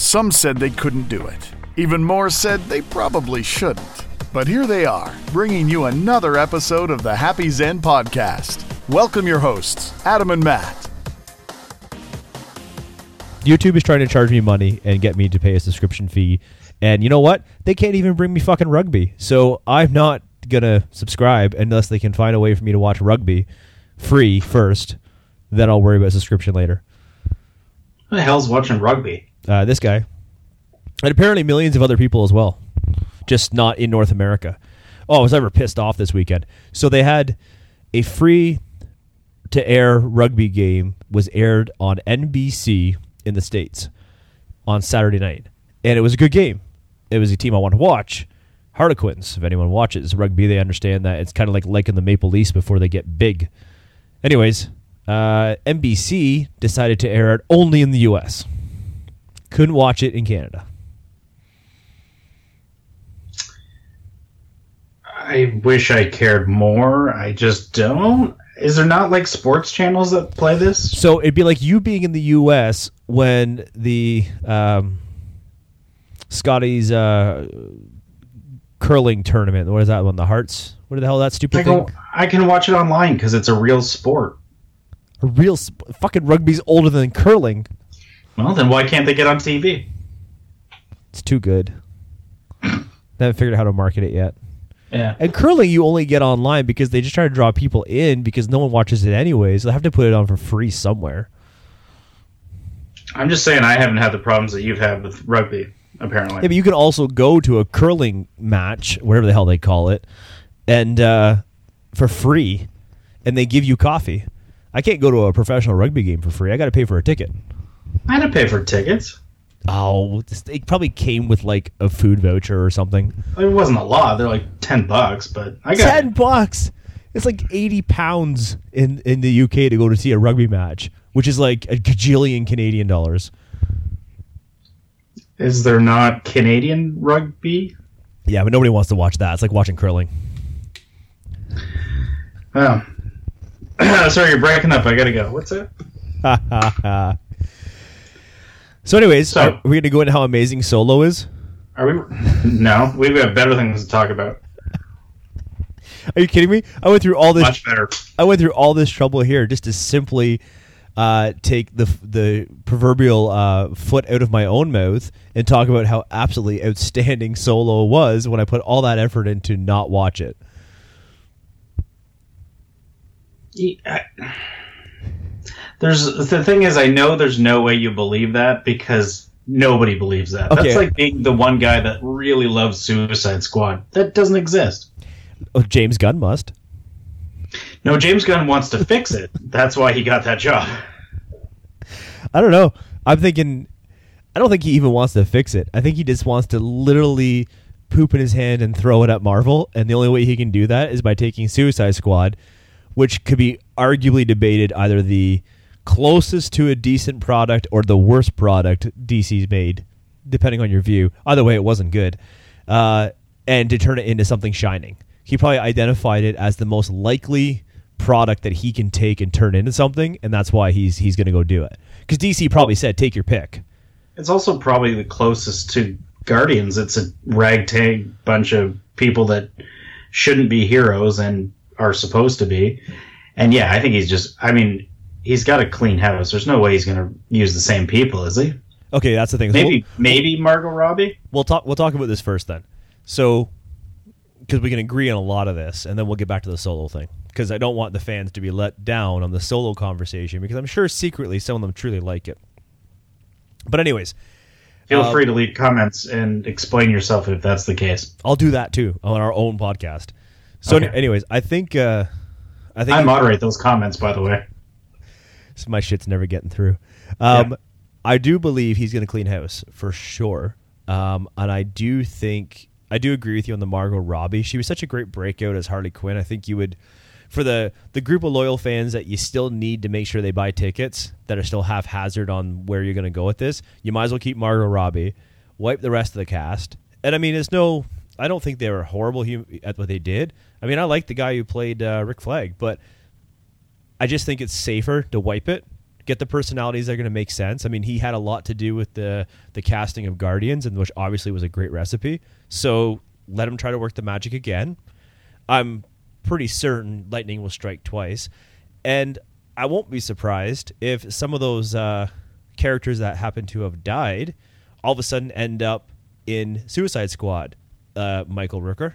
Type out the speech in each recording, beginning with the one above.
Some said they couldn't do it. Even more said they probably shouldn't. But here they are, bringing you another episode of the Happy Zen Podcast. Welcome your hosts, Adam and Matt. YouTube is trying to charge me money and get me to pay a subscription fee. And you know what? They can't even bring me fucking rugby. So I'm not going to subscribe unless they can find a way for me to watch rugby free first. Then I'll worry about subscription later. Who the hell's watching rugby? This guy. And apparently millions of other people as well. Just not in North America. Oh, I was ever pissed off this weekend. So they had a free-to-air rugby game was aired on NBC in the States on Saturday night. And it was a good game. It was a team I want to watch. Harlequins, if anyone watches rugby, they understand that it's kind of like in the Maple Leafs before they get big. Anyways, NBC decided to air it only in the U.S. Couldn't watch it in Canada. I wish I cared more. I just don't. Is there not like sports channels that play this? So it'd be like you being in the U.S. when the Scotty's curling tournament. What is that one? The Hearts? What the hell is that stupid thing? I can watch it online because it's a real sport. A real fucking rugby's older than curling. Well, then why can't they get on TV? It's too good. They haven't figured out how to market it yet. Yeah. And curling you only get online because they just try to draw people in because no one watches it anyways. They'll have to put it on for free somewhere. I'm just saying I haven't had the problems that you've had with rugby, apparently. Yeah, but you can also go to a curling match, whatever the hell they call it, and for free, and they give you coffee. I can't go to a professional rugby game for free. I got to pay for a ticket. I had to pay for tickets. Oh, it probably came with like a food voucher or something. It wasn't a lot. They're like $10, but I got $10. It's like 80 pounds in the UK to go to see a rugby match, which is like a gajillion Canadian dollars. Is there not Canadian rugby? Yeah, but nobody wants to watch that. It's like watching curling. Oh. Sorry, you're breaking up. I gotta go. What's that? So anyways, are we going to go into how amazing Solo is? Are we? No, we've got better things to talk about. Are you kidding me? I went through all this. Much better. I went through all this trouble here just to simply take the proverbial foot out of my own mouth and talk about how absolutely outstanding Solo was when I put all that effort in to not watch it. The thing is, I know there's no way you believe that because nobody believes that. Okay. That's like being the one guy that really loves Suicide Squad. That doesn't exist. Oh, James Gunn must. No, James Gunn wants to fix it. That's why he got that job. I don't know. I'm thinking, I don't think he even wants to fix it. I think he just wants to literally poop in his hand and throw it at Marvel. And the only way he can do that is by taking Suicide Squad, which could be arguably debated either the closest to a decent product or the worst product DC's made, depending on your view. Either way, it wasn't good. And to turn it into something shining. He probably identified it as the most likely product that he can take and turn into something, and that's why he's going to go do it. Because DC probably said, take your pick. It's also probably the closest to Guardians. It's a ragtag bunch of people that shouldn't be heroes and are supposed to be. And yeah, I think he's got a clean house. There's no way he's going to use the same people, is he? Okay, that's the thing. Maybe Margot Robbie? We'll talk about this first then. So, because we can agree on a lot of this, and then we'll get back to the Solo thing. Because I don't want the fans to be let down on the Solo conversation, because I'm sure secretly some of them truly like it. But anyways. Feel free to leave comments and explain yourself if that's the case. I'll do that too on our own podcast. So anyways, I think I moderate those comments, by the way. So my shit's never getting through. I do believe he's going to clean house for sure. And I do agree with you on the Margot Robbie. She was such a great breakout as Harley Quinn. I think you would, for the group of loyal fans that you still need to make sure they buy tickets that are still haphazard on where you're going to go with this, you might as well keep Margot Robbie, wipe the rest of the cast. And I mean, I don't think they were horrible at what they did. I mean, I like the guy who played Rick Flag, but I just think it's safer to wipe it get the personalities that are going to make sense. I mean, he had a lot to do with the casting of Guardians, and which obviously was a great recipe. So let him try to work the magic again. I'm pretty certain lightning will strike twice, and I won't be surprised if some of those characters that happen to have died all of a sudden end up in Suicide Squad. Michael Rooker.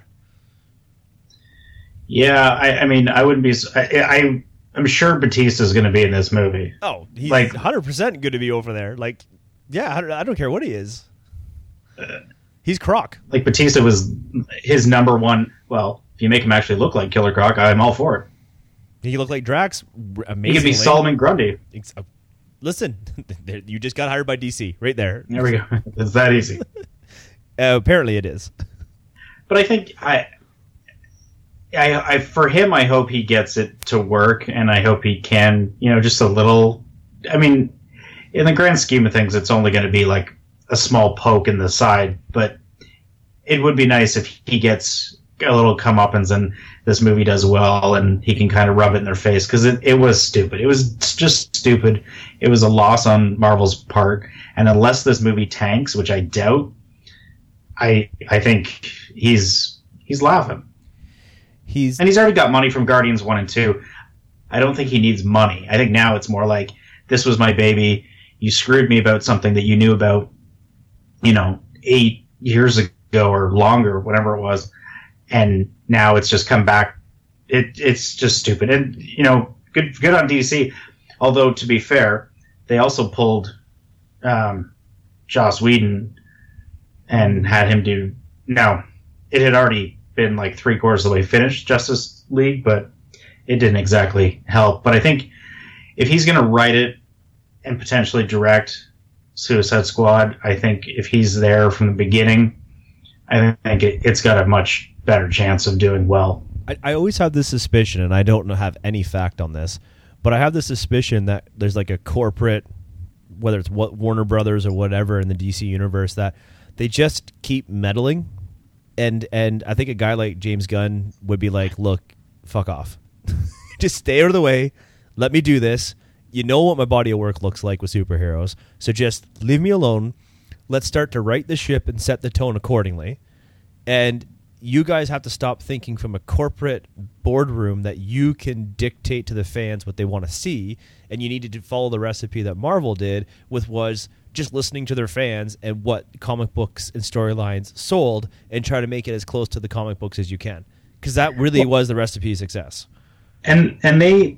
Yeah, I mean, I wouldn't be. I'm sure Batista is going to be in this movie. Oh, he's 100% going to be over there. Like, yeah, I don't care what he is. He's Croc. Like, Batista was his number one. Well, if you make him actually look like Killer Croc, I'm all for it. He look like Drax. Amazingly. He could be Solomon Grundy. Listen, you just got hired by DC right there. There we go. It's that easy. Apparently, it is. But I think I for him, I hope he gets it to work, and I hope he can, just a little. I mean, in the grand scheme of things, it's only going to be like a small poke in the side, but it would be nice if he gets a little comeuppance and this movie does well, and he can kind of rub it in their face, because it was stupid. It was just stupid. It was a loss on Marvel's part, and unless this movie tanks, which I doubt, I think he's laughing. He's already got money from Guardians 1 and 2. I don't think he needs money. I think now it's more like, this was my baby. You screwed me about something that you knew about, 8 years ago or longer, whatever it was. And now it's just come back. It's just stupid. And, good on DC. Although, to be fair, they also pulled Joss Whedon and had him do... No, it had already been like 3/4 of the way finished, Justice League, but it didn't exactly help. But I think if he's going to write it and potentially direct Suicide Squad, I think if he's there from the beginning, I think it's got a much better chance of doing well. I always have this suspicion, and I don't have any fact on this, but I have this suspicion that there's like a corporate, whether it's Warner Brothers or whatever in the DC universe, that they just keep meddling. And I think a guy like James Gunn would be like, look, fuck off. Just stay out of the way. Let me do this. You know what my body of work looks like with superheroes. So just leave me alone. Let's start to right the ship and set the tone accordingly. And you guys have to stop thinking from a corporate boardroom that you can dictate to the fans what they want to see. And you needed to follow the recipe that Marvel did, which was just listening to their fans and what comic books and storylines sold, and try to make it as close to the comic books as you can, because that really was the recipe of success. And they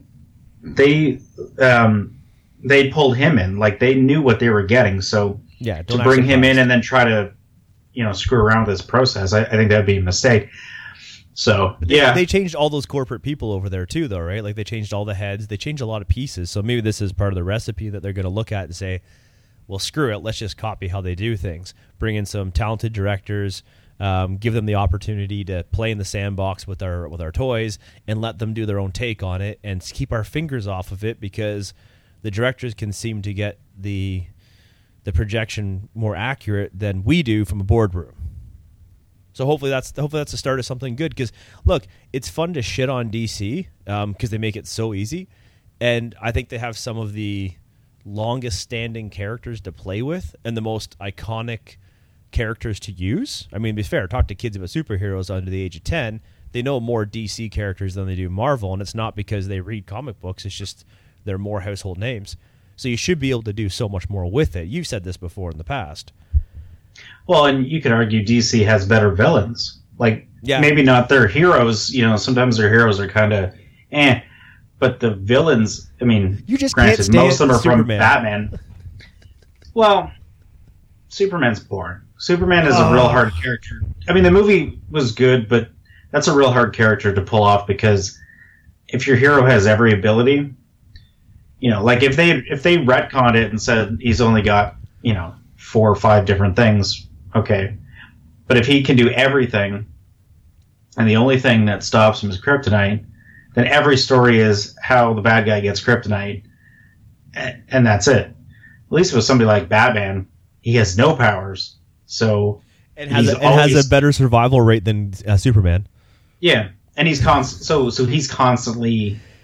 pulled him in, like they knew what they were getting. So yeah, to bring him in and then try to screw around with this process, I think that'd be a mistake. So yeah, they changed all those corporate people over there too, though, right? Like they changed all the heads, they changed a lot of pieces. So maybe this is part of the recipe that they're going to look at and say, well, screw it, let's just copy how they do things. Bring in some talented directors, give them the opportunity to play in the sandbox with our toys, and let them do their own take on it, and keep our fingers off of it, because the directors can seem to get the projection more accurate than we do from a boardroom. So hopefully that's the start of something good. Because look, it's fun to shit on DC because they make it so easy, and I think they have some of the longest standing characters to play with and the most iconic characters to use. I mean, to be fair, talk to kids about superheroes under the age of 10, they know more DC characters than they do Marvel, and it's not because they read comic books, it's just they're more household names. So you should be able to do so much more with it. You've said this before in the past. Well, and you could argue DC has better villains. Like, yeah, maybe not their heroes, sometimes their heroes are kind of but the villains, I mean, you just granted, can't stand most of them are Superman. from Batman. Well, Superman's boring. Superman is a real hard character. I mean, the movie was good, but that's a real hard character to pull off, because if your hero has every ability, like if they retconned it and said he's only got, 4 or 5 different things, okay. But if he can do everything, and the only thing that stops him is kryptonite, then every story is how the bad guy gets kryptonite, and that's it. At least with somebody like Batman, he has no powers, so and has a better survival rate than Superman. Yeah, and he's he's constantly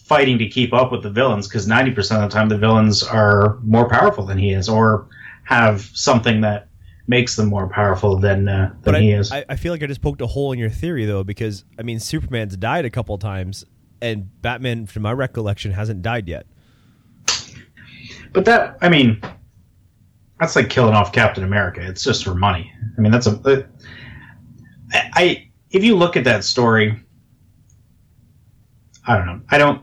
fighting to keep up with the villains, because 90% of the time the villains are more powerful than he is, or have something that makes them more powerful than he is. I feel like I just poked a hole in your theory, though, because, I mean, Superman's died a couple of times, and Batman, from my recollection, hasn't died yet. But that, I mean, that's like killing off Captain America. It's just for money. I mean, if you look at that story, I don't know.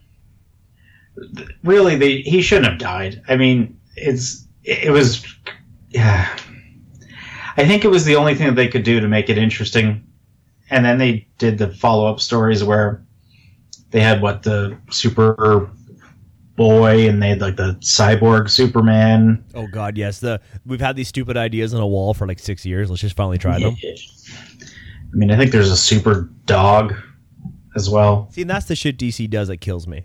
He shouldn't have died. I mean, it was, yeah. I think it was the only thing that they could do to make it interesting. And then they did the follow-up stories where they had the Super Boy, and they had like the cyborg Superman. Oh God, yes. We've had these stupid ideas on a wall for like 6 years. Let's just finally try them. I mean, I think there's a super dog as well. See, and that's the shit DC does that kills me.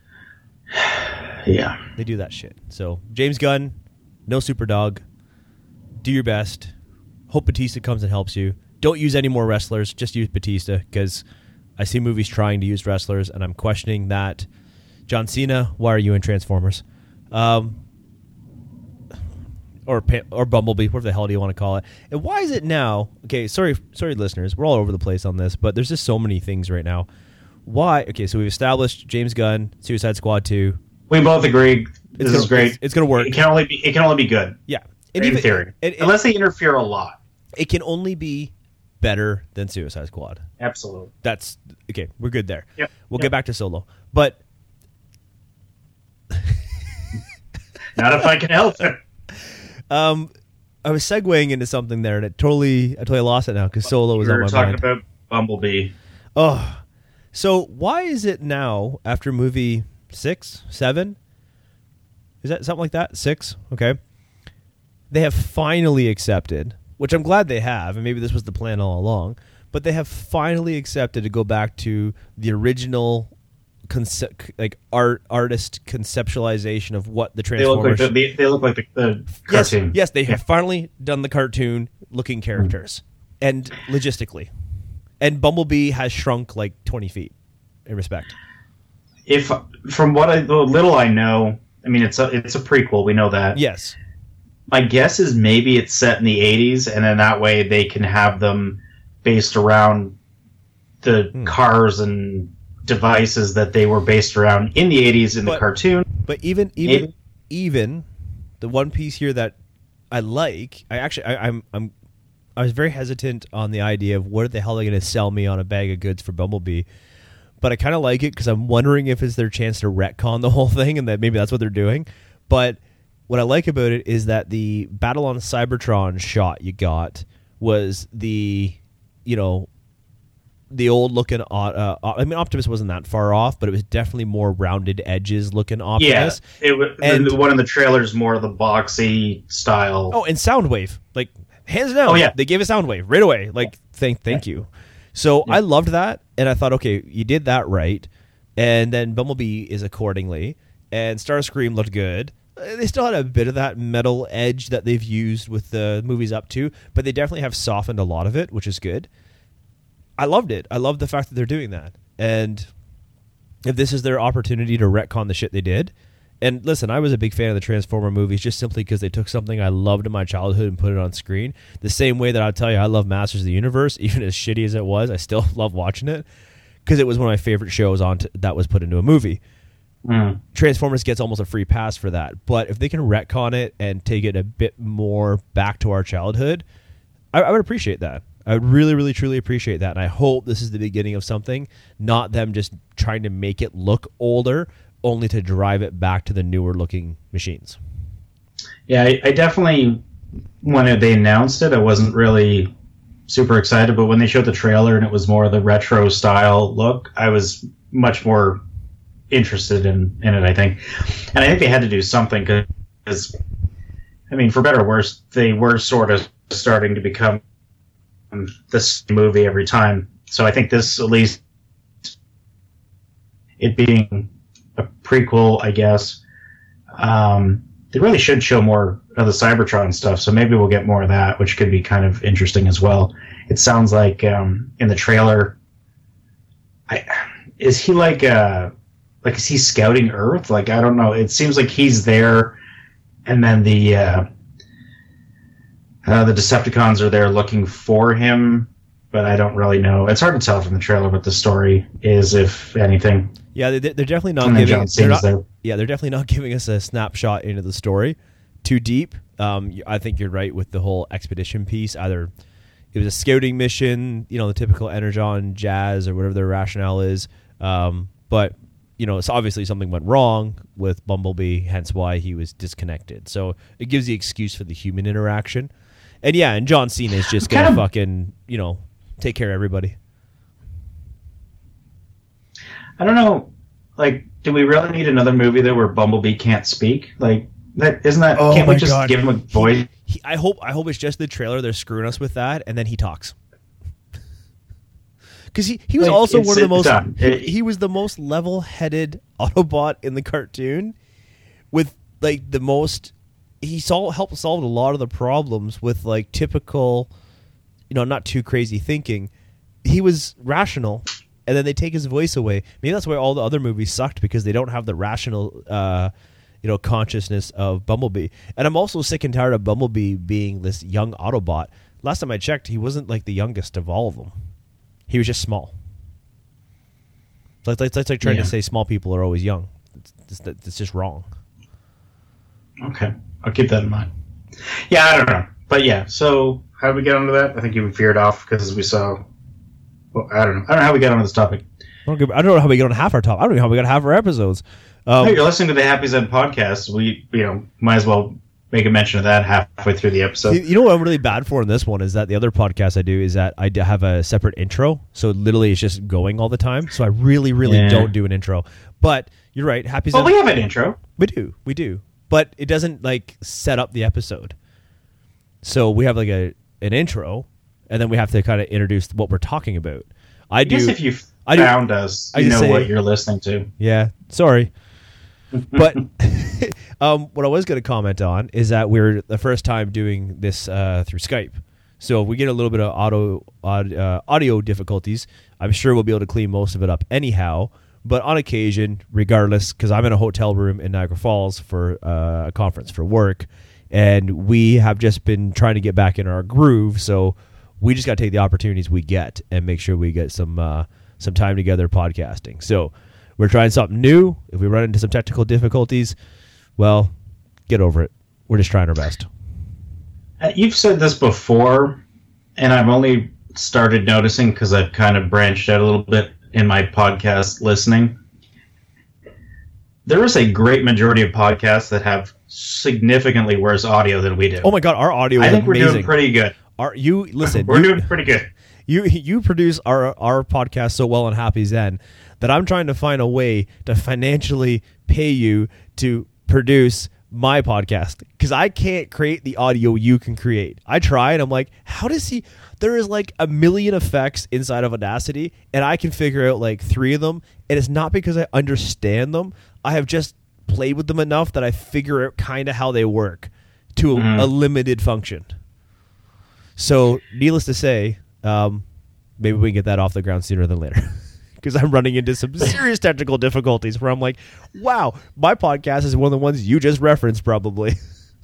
Yeah. They do that shit. So, James Gunn, no super dog. Do your best. Hope Batista comes and helps you. Don't use any more wrestlers. Just use Batista, because I see movies trying to use wrestlers, and I'm questioning that. John Cena, why are you in Transformers? Or Bumblebee, whatever the hell do you want to call it? And why is it now? Okay, sorry, listeners. We're all over the place on this, but there's just so many things right now. Why? Okay, so we've established James Gunn, Suicide Squad 2. We both agree this is great. It's going to work. It can only be good. Yeah. In theory. Unless they interfere a lot. It can only be better than Suicide Squad. Absolutely. That's okay. We're good there. Yep. We'll get back to Solo, but not if I can help it. I was segueing into something there, and I totally lost it now because Solo was on my mind. We were talking about Bumblebee. Oh, so why is it now after movie 6, 7? Is that something like that? 6? Okay. They have finally accepted, which I'm glad they have, and maybe this was the plan all along, but they have finally accepted to go back to the original artist conceptualization of what the Transformers. They look like the cartoon. Yes, they have finally done the cartoon looking characters, and logistically, and Bumblebee has shrunk like 20 feet in respect. If from the little I know, I mean it's a prequel. We know that. Yes. My guess is maybe it's set in the 80s, and then that way they can have them based around the cars and devices that they were based around in the 80s in the cartoon. But even the one piece here that I like, I was very hesitant on the idea of what the hell are they going to sell me on a bag of goods for Bumblebee. But I kind of like it because I'm wondering if it's their chance to retcon the whole thing, and that maybe that's what they're doing. But what I like about it is that the Battle on Cybertron shot you got was the old looking. I mean, Optimus wasn't that far off, but it was definitely more rounded edges looking Optimus. Yeah, it was, and the one in the trailer is more of the boxy style. Oh, and Soundwave, like hands down. Oh yeah, they gave a Soundwave right away. Like thank you. So I loved that, and I thought, okay, you did that right, and then Bumblebee is accordingly, and Starscream looked good. They still had a bit of that metal edge that they've used with the movies up to, but they definitely have softened a lot of it, which is good. I loved it. I love the fact that they're doing that. And if this is their opportunity to retcon the shit they did, and listen, I was a big fan of the Transformer movies just simply because they took something I loved in my childhood and put it on screen. The same way that I'll tell you I love Masters of the Universe, even as shitty as it was, I still love watching it because it was one of my favorite shows that was put into a movie. Transformers gets almost a free pass for that. But if they can retcon it and take it a bit more back to our childhood, I would appreciate that. I would really, really, truly appreciate that. And I hope this is the beginning of something, not them just trying to make it look older, only to drive it back to the newer looking machines. Yeah, I definitely, when they announced it, I wasn't really super excited. But when they showed the trailer and it was more of the retro style look, I was much more interested in it, I think. And I think they had to do something because, I mean, for better or worse, they were sort of starting to become this movie every time. So I think this, at least it being a prequel, I guess, they really should show more of the Cybertron stuff. So maybe we'll get more of that, which could be kind of interesting as well. It sounds like in the trailer, is he like like, is he scouting Earth? Like, I don't know. It seems like he's there, and then the Decepticons are there looking for him, but I don't really know. It's hard to tell from the trailer what the story is, if anything. Yeah, they're definitely not And then giving. John Cena's there. Yeah, they're definitely not giving us a snapshot into the story too deep. I think you're right with the whole expedition piece. Either it was a scouting mission, the typical Energon jazz or whatever their rationale is. But it's obviously something went wrong with Bumblebee, hence why he was disconnected. So it gives the excuse for the human interaction. And yeah, and John Cena is just gonna fucking take care of everybody. I don't know. Like, do we really need another movie there where Bumblebee can't speak? Like, that isn't that? Oh can't my we just God. give him a voice? I hope it's just the trailer. They're screwing us with that, and then he talks. Because he was Like, also one of the it's most. done. He was the most level-headed Autobot in the cartoon, with like the most. He helped solve a lot of the problems with like typical, not too crazy thinking. He was rational, and then they take his voice away. Maybe that's why all the other movies sucked, because they don't have the rational, consciousness of Bumblebee. And I'm also sick and tired of Bumblebee being this young Autobot. Last time I checked, he wasn't like the youngest of all of them. He was just small. It's like trying to say small people are always young. It's just wrong. Okay, I'll keep that in mind. Yeah, I don't know, but yeah. So how did we get onto that? I think you veered off because we saw. Well, I don't know. I don't know how we got onto this topic. I don't know how we get on half our top. I don't know how we got half our episodes. Hey, you're listening to the Happy Zen podcast. We, might as well make a mention of that halfway through the episode. You know what I'm really bad for in this one is that the other podcast I do is that I have a separate intro. So literally it's just going all the time. So I really, really don't do an intro. But you're right. Happy Zen. Well, we have an intro. We do. But it doesn't like set up the episode. So we have like an intro, and then we have to kind of introduce what we're talking about. I guess if you found us, you know what you're listening to. Yeah, sorry. But what I was going to comment on is that we're the first time doing this through Skype. So if we get a little bit of audio difficulties, I'm sure we'll be able to clean most of it up anyhow. But on occasion, regardless, because I'm in a hotel room in Niagara Falls for a conference for work, and we have just been trying to get back in our groove, so we just got to take the opportunities we get and make sure we get some time together podcasting. So we're trying something new. If we run into some technical difficulties, well, get over it. We're just trying our best. You've said this before, and I've only started noticing because I've kind of branched out a little bit in my podcast listening. There is a great majority of podcasts that have significantly worse audio than we do. Oh my God, our audio is I think amazing. we're doing pretty good. We're doing pretty good. You produce our podcast so well on Happy Zen that I'm trying to find a way to financially pay you to produce my podcast, because I can't create the audio you can create. I try, and I'm like, how does he? There is like a million effects inside of Audacity, and I can figure out like 3 of them, and it's not because I understand them. I have just played with them enough that I figure out kind of how they work to a limited function. So, needless to say, maybe we can get that off the ground sooner than later. Because I'm running into some serious technical difficulties where I'm like, wow, my podcast is one of the ones you just referenced probably.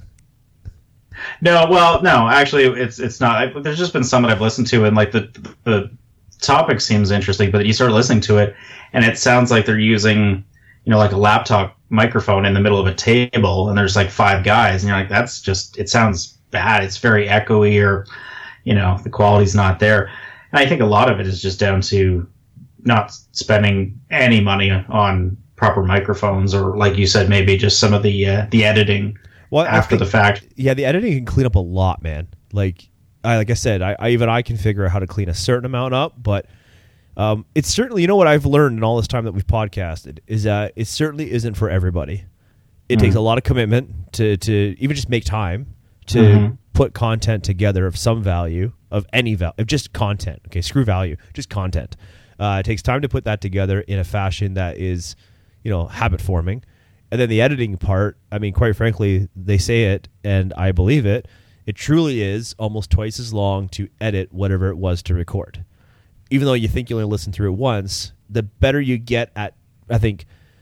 No, actually, it's not. There's just been some that I've listened to, and like the topic seems interesting, but you start listening to it, and it sounds like they're using, like a laptop microphone in the middle of a table, and there's like 5 guys, and you're like, it sounds bad. It's very echoey, or, the quality's not there. And I think a lot of it is just down to not spending any money on proper microphones, or like you said, maybe just some of the editing after the fact. Yeah, the editing can clean up a lot, man. Like I said, I can figure out how to clean a certain amount up, but it's certainly, what I've learned in all this time that we've podcasted is that it certainly isn't for everybody. It takes a lot of commitment to even just make time to put content together of some value, of any value, of just content. Okay, screw value, just content. It takes time to put that together in a fashion that is, habit forming. And then the editing part, I mean, quite frankly, they say it, and I believe it. It truly is almost twice as long to edit whatever it was to record. Even though you think you only listen through it once, the better you get at, I think,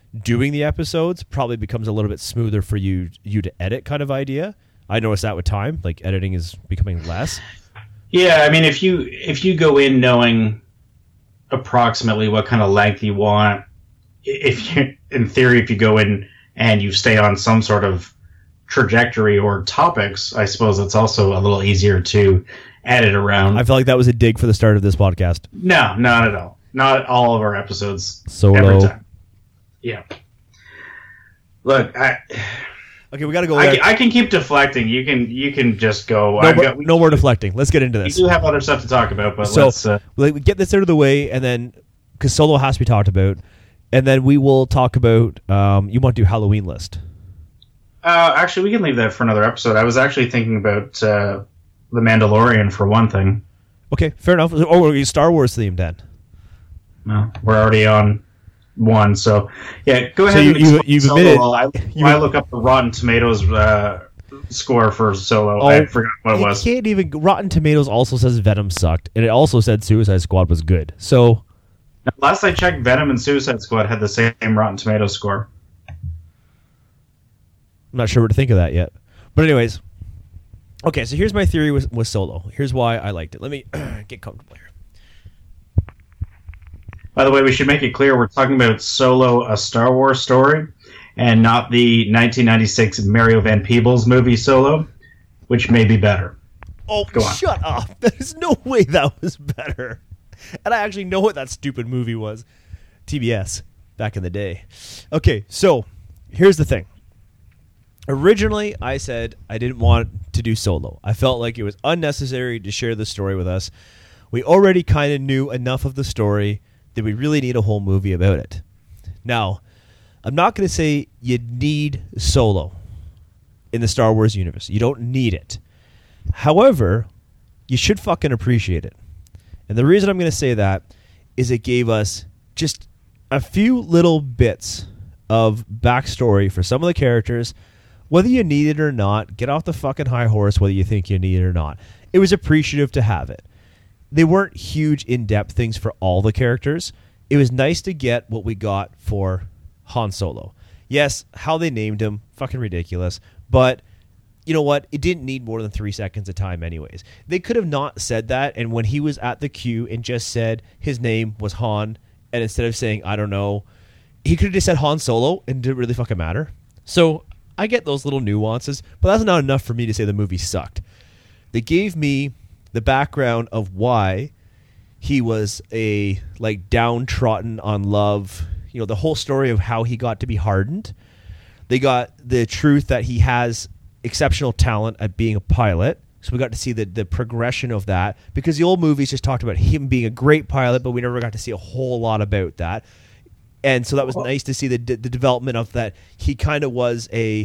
doing the episodes probably becomes a little bit smoother for you to edit kind of idea. I noticed that with time, like editing is becoming less. Yeah, I mean, if you go in knowing approximately what kind of length you want, in theory, if you go in and you stay on some sort of trajectory or topics, I suppose it's also a little easier to edit around. I feel like that was a dig for the start of this podcast. No, not at all. Not all of our episodes. Solo. Every time. Yeah. Look, okay, we got to go. I can keep deflecting. You can just go. No more deflecting. Let's get into this. We do have other stuff to talk about, but let's get this out of the way, and then because Solo has to be talked about, and then we will talk about. You want to do Halloween list? Actually, we can leave that for another episode. I was actually thinking about The Mandalorian for one thing. Okay, fair enough. Or we're Star Wars themed then. No, we're already on one, so yeah. Go ahead. You've admitted. I look up the Rotten Tomatoes score for Solo. I forgot what it was. Can't even. Rotten Tomatoes also says Venom sucked, and it also said Suicide Squad was good. So last I checked, Venom and Suicide Squad had the same Rotten Tomatoes score. I'm not sure what to think of that yet, but anyways. Okay, so here's my theory with Solo. Here's why I liked it. Let me get comfortable here. By the way, we should make it clear we're talking about Solo, a Star Wars story, and not the 1996 Mario Van Peebles movie Solo, which may be better. Oh, shut up. There's no way that was better. And I actually know what that stupid movie was. TBS, back in the day. Okay, so here's the thing. Originally, I said I didn't want to do Solo. I felt like it was unnecessary to share the story with us. We already kind of knew enough of the story that we really need a whole movie about it. Now, I'm not going to say you need Solo in the Star Wars universe. You don't need it. However, you should fucking appreciate it. And the reason I'm going to say that is it gave us just a few little bits of backstory for some of the characters. Whether you need it or not, get off the fucking high horse whether you think you need it or not. It was appreciative to have it. They weren't huge, in-depth things for all the characters. It was nice to get what we got for Han Solo. Yes, how they named him, fucking ridiculous. But you know what? It didn't need more than 3 seconds of time anyways. They could have not said that, and when he was at the queue and just said his name was Han, and instead of saying, I don't know, he could have just said Han Solo, and it didn't really fucking matter. So I get those little nuances, but that's not enough for me to say the movie sucked. They gave me the background of why he was a downtrodden on love, the whole story of how he got to be hardened. They got the truth that he has exceptional talent at being a pilot. So we got to see the progression of that, because the old movies just talked about him being a great pilot, but we never got to see a whole lot about that. And so that was nice to see the development of that. He kind of was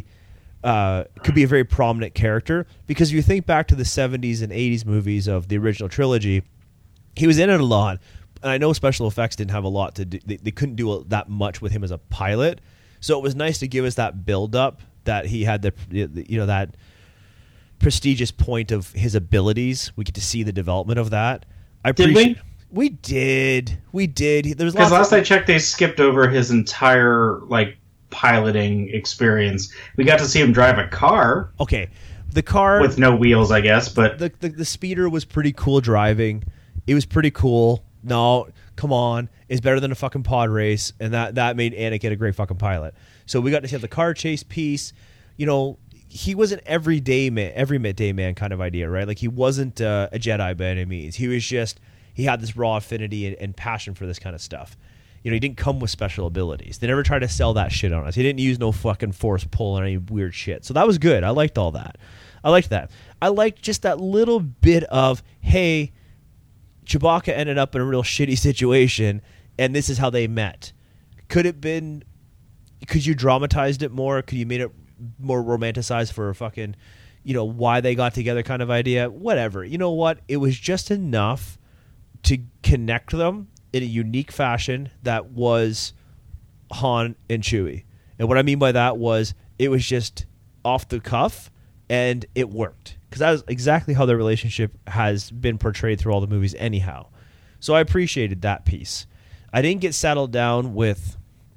could be a very prominent character, because if you think back to the 70s and 80s movies of the original trilogy, he was in it a lot. And I know special effects didn't have a lot to do. They couldn't do that much with him as a pilot. So it was nice to give us that build up that he had that prestigious point of his abilities. We get to see the development of that. Did we? We did. There was because last I checked, they skipped over his entire piloting experience. We got to see him drive a car. Okay, the car with no wheels, I guess. But the speeder was pretty cool driving. It was pretty cool. No, come on, it's better than a fucking pod race, and that made Anakin a great fucking pilot. So we got to see the car chase piece. He was an everyday man kind of idea, right? Like he wasn't a Jedi by any means. He was just. He had this raw affinity and passion for this kind of stuff. He didn't come with special abilities. They never tried to sell that shit on us. He didn't use no fucking force pull or any weird shit. So that was good. I liked all that. I liked that. I liked just that little bit of, hey, Chewbacca ended up in a real shitty situation, and this is how they met. Could you dramatized it more? Could you made it more romanticized for a fucking, why they got together kind of idea? Whatever. You know what? It was just enough to connect them in a unique fashion that was Han and Chewie. And what I mean by that was it was just off the cuff, and it worked. Because that was exactly how their relationship has been portrayed through all the movies anyhow. So I appreciated that piece. I didn't get saddled down with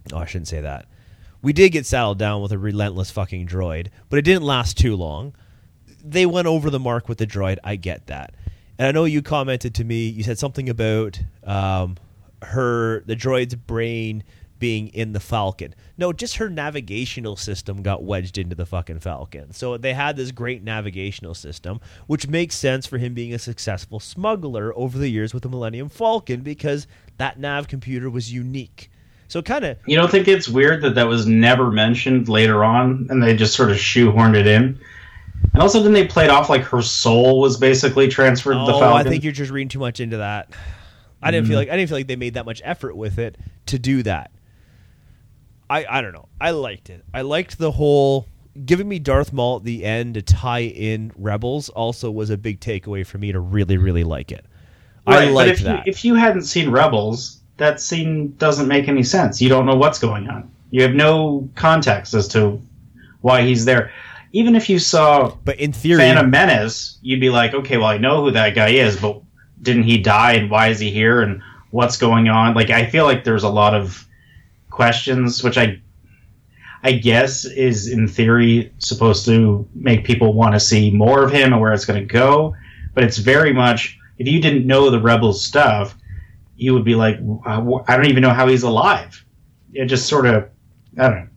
Oh, I shouldn't say that. We did get saddled down with a relentless fucking droid, but it didn't last too long. They went over the mark with the droid. I get that. And I know you commented to me, you said something about the droid's brain being in the Falcon. No, just her navigational system got wedged into the fucking Falcon. So they had this great navigational system, which makes sense for him being a successful smuggler over the years with the Millennium Falcon because that nav computer was unique. So kind of... You don't think it's weird that was never mentioned later on and they just sort of shoehorned it in? And also, didn't they play it off like her soul was basically transferred to the Falcon? I think you're just reading too much into that. I didn't feel like they made that much effort with it to do that. I don't know. I liked it. I liked the whole giving me Darth Maul at the end to tie in Rebels also was a big takeaway for me to really, really like it. Right, I liked that. If you hadn't seen Rebels, that scene doesn't make any sense. You don't know what's going on. You have no context as to why he's there. Even if you saw but in theory, Phantom Menace, you'd be like, okay, well, I know who that guy is, but didn't he die, and why is he here, and what's going on? Like, I feel like there's a lot of questions, which I guess is, in theory, supposed to make people want to see more of him and where it's going to go. But it's very much, if you didn't know the Rebels stuff, you would be like, I don't even know how he's alive. It just sort of, I don't know.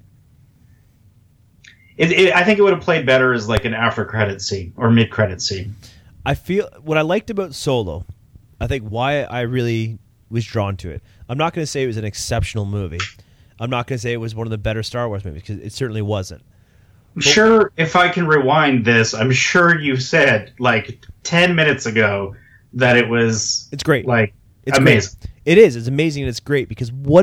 I think it would have played better as like an after-credit scene or mid-credit scene. I feel what I liked about Solo, I think why I really was drawn to it. I'm not going to say it was an exceptional movie. I'm not going to say it was one of the better Star Wars movies because it certainly wasn't. I'm sure if I can rewind this, I'm sure you said like 10 minutes ago that it was. It's great. Like it's amazing. Great. It is. It's amazing and it's great because what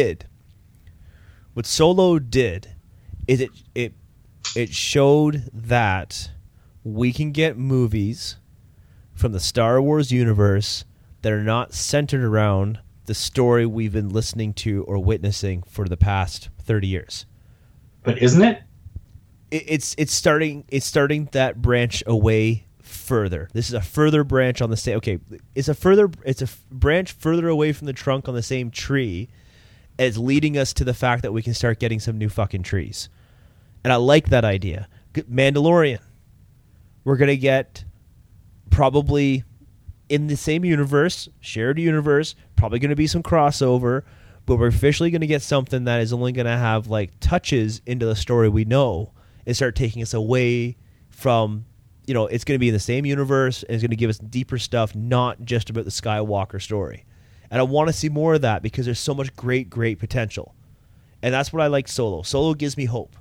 Solo did, is it showed that we can get movies from the Star Wars universe that are not centered around the story we've been listening to or witnessing for the past 30 years. But isn't it? It's starting that branch away further. This is a further branch on the same. Okay, it's a branch further away from the trunk on the same tree, as leading us to the fact that we can start getting some new fucking trees. And I like that idea. Mandalorian. We're going to get probably in the same universe, shared universe, probably going to be some crossover, but we're officially going to get something that is only going to have like touches into the story we know and start taking us away from, it's going to be in the same universe and it's going to give us deeper stuff, not just about the Skywalker story. And I want to see more of that because there's so much great, great potential. And that's what I like Solo. Solo gives me hope.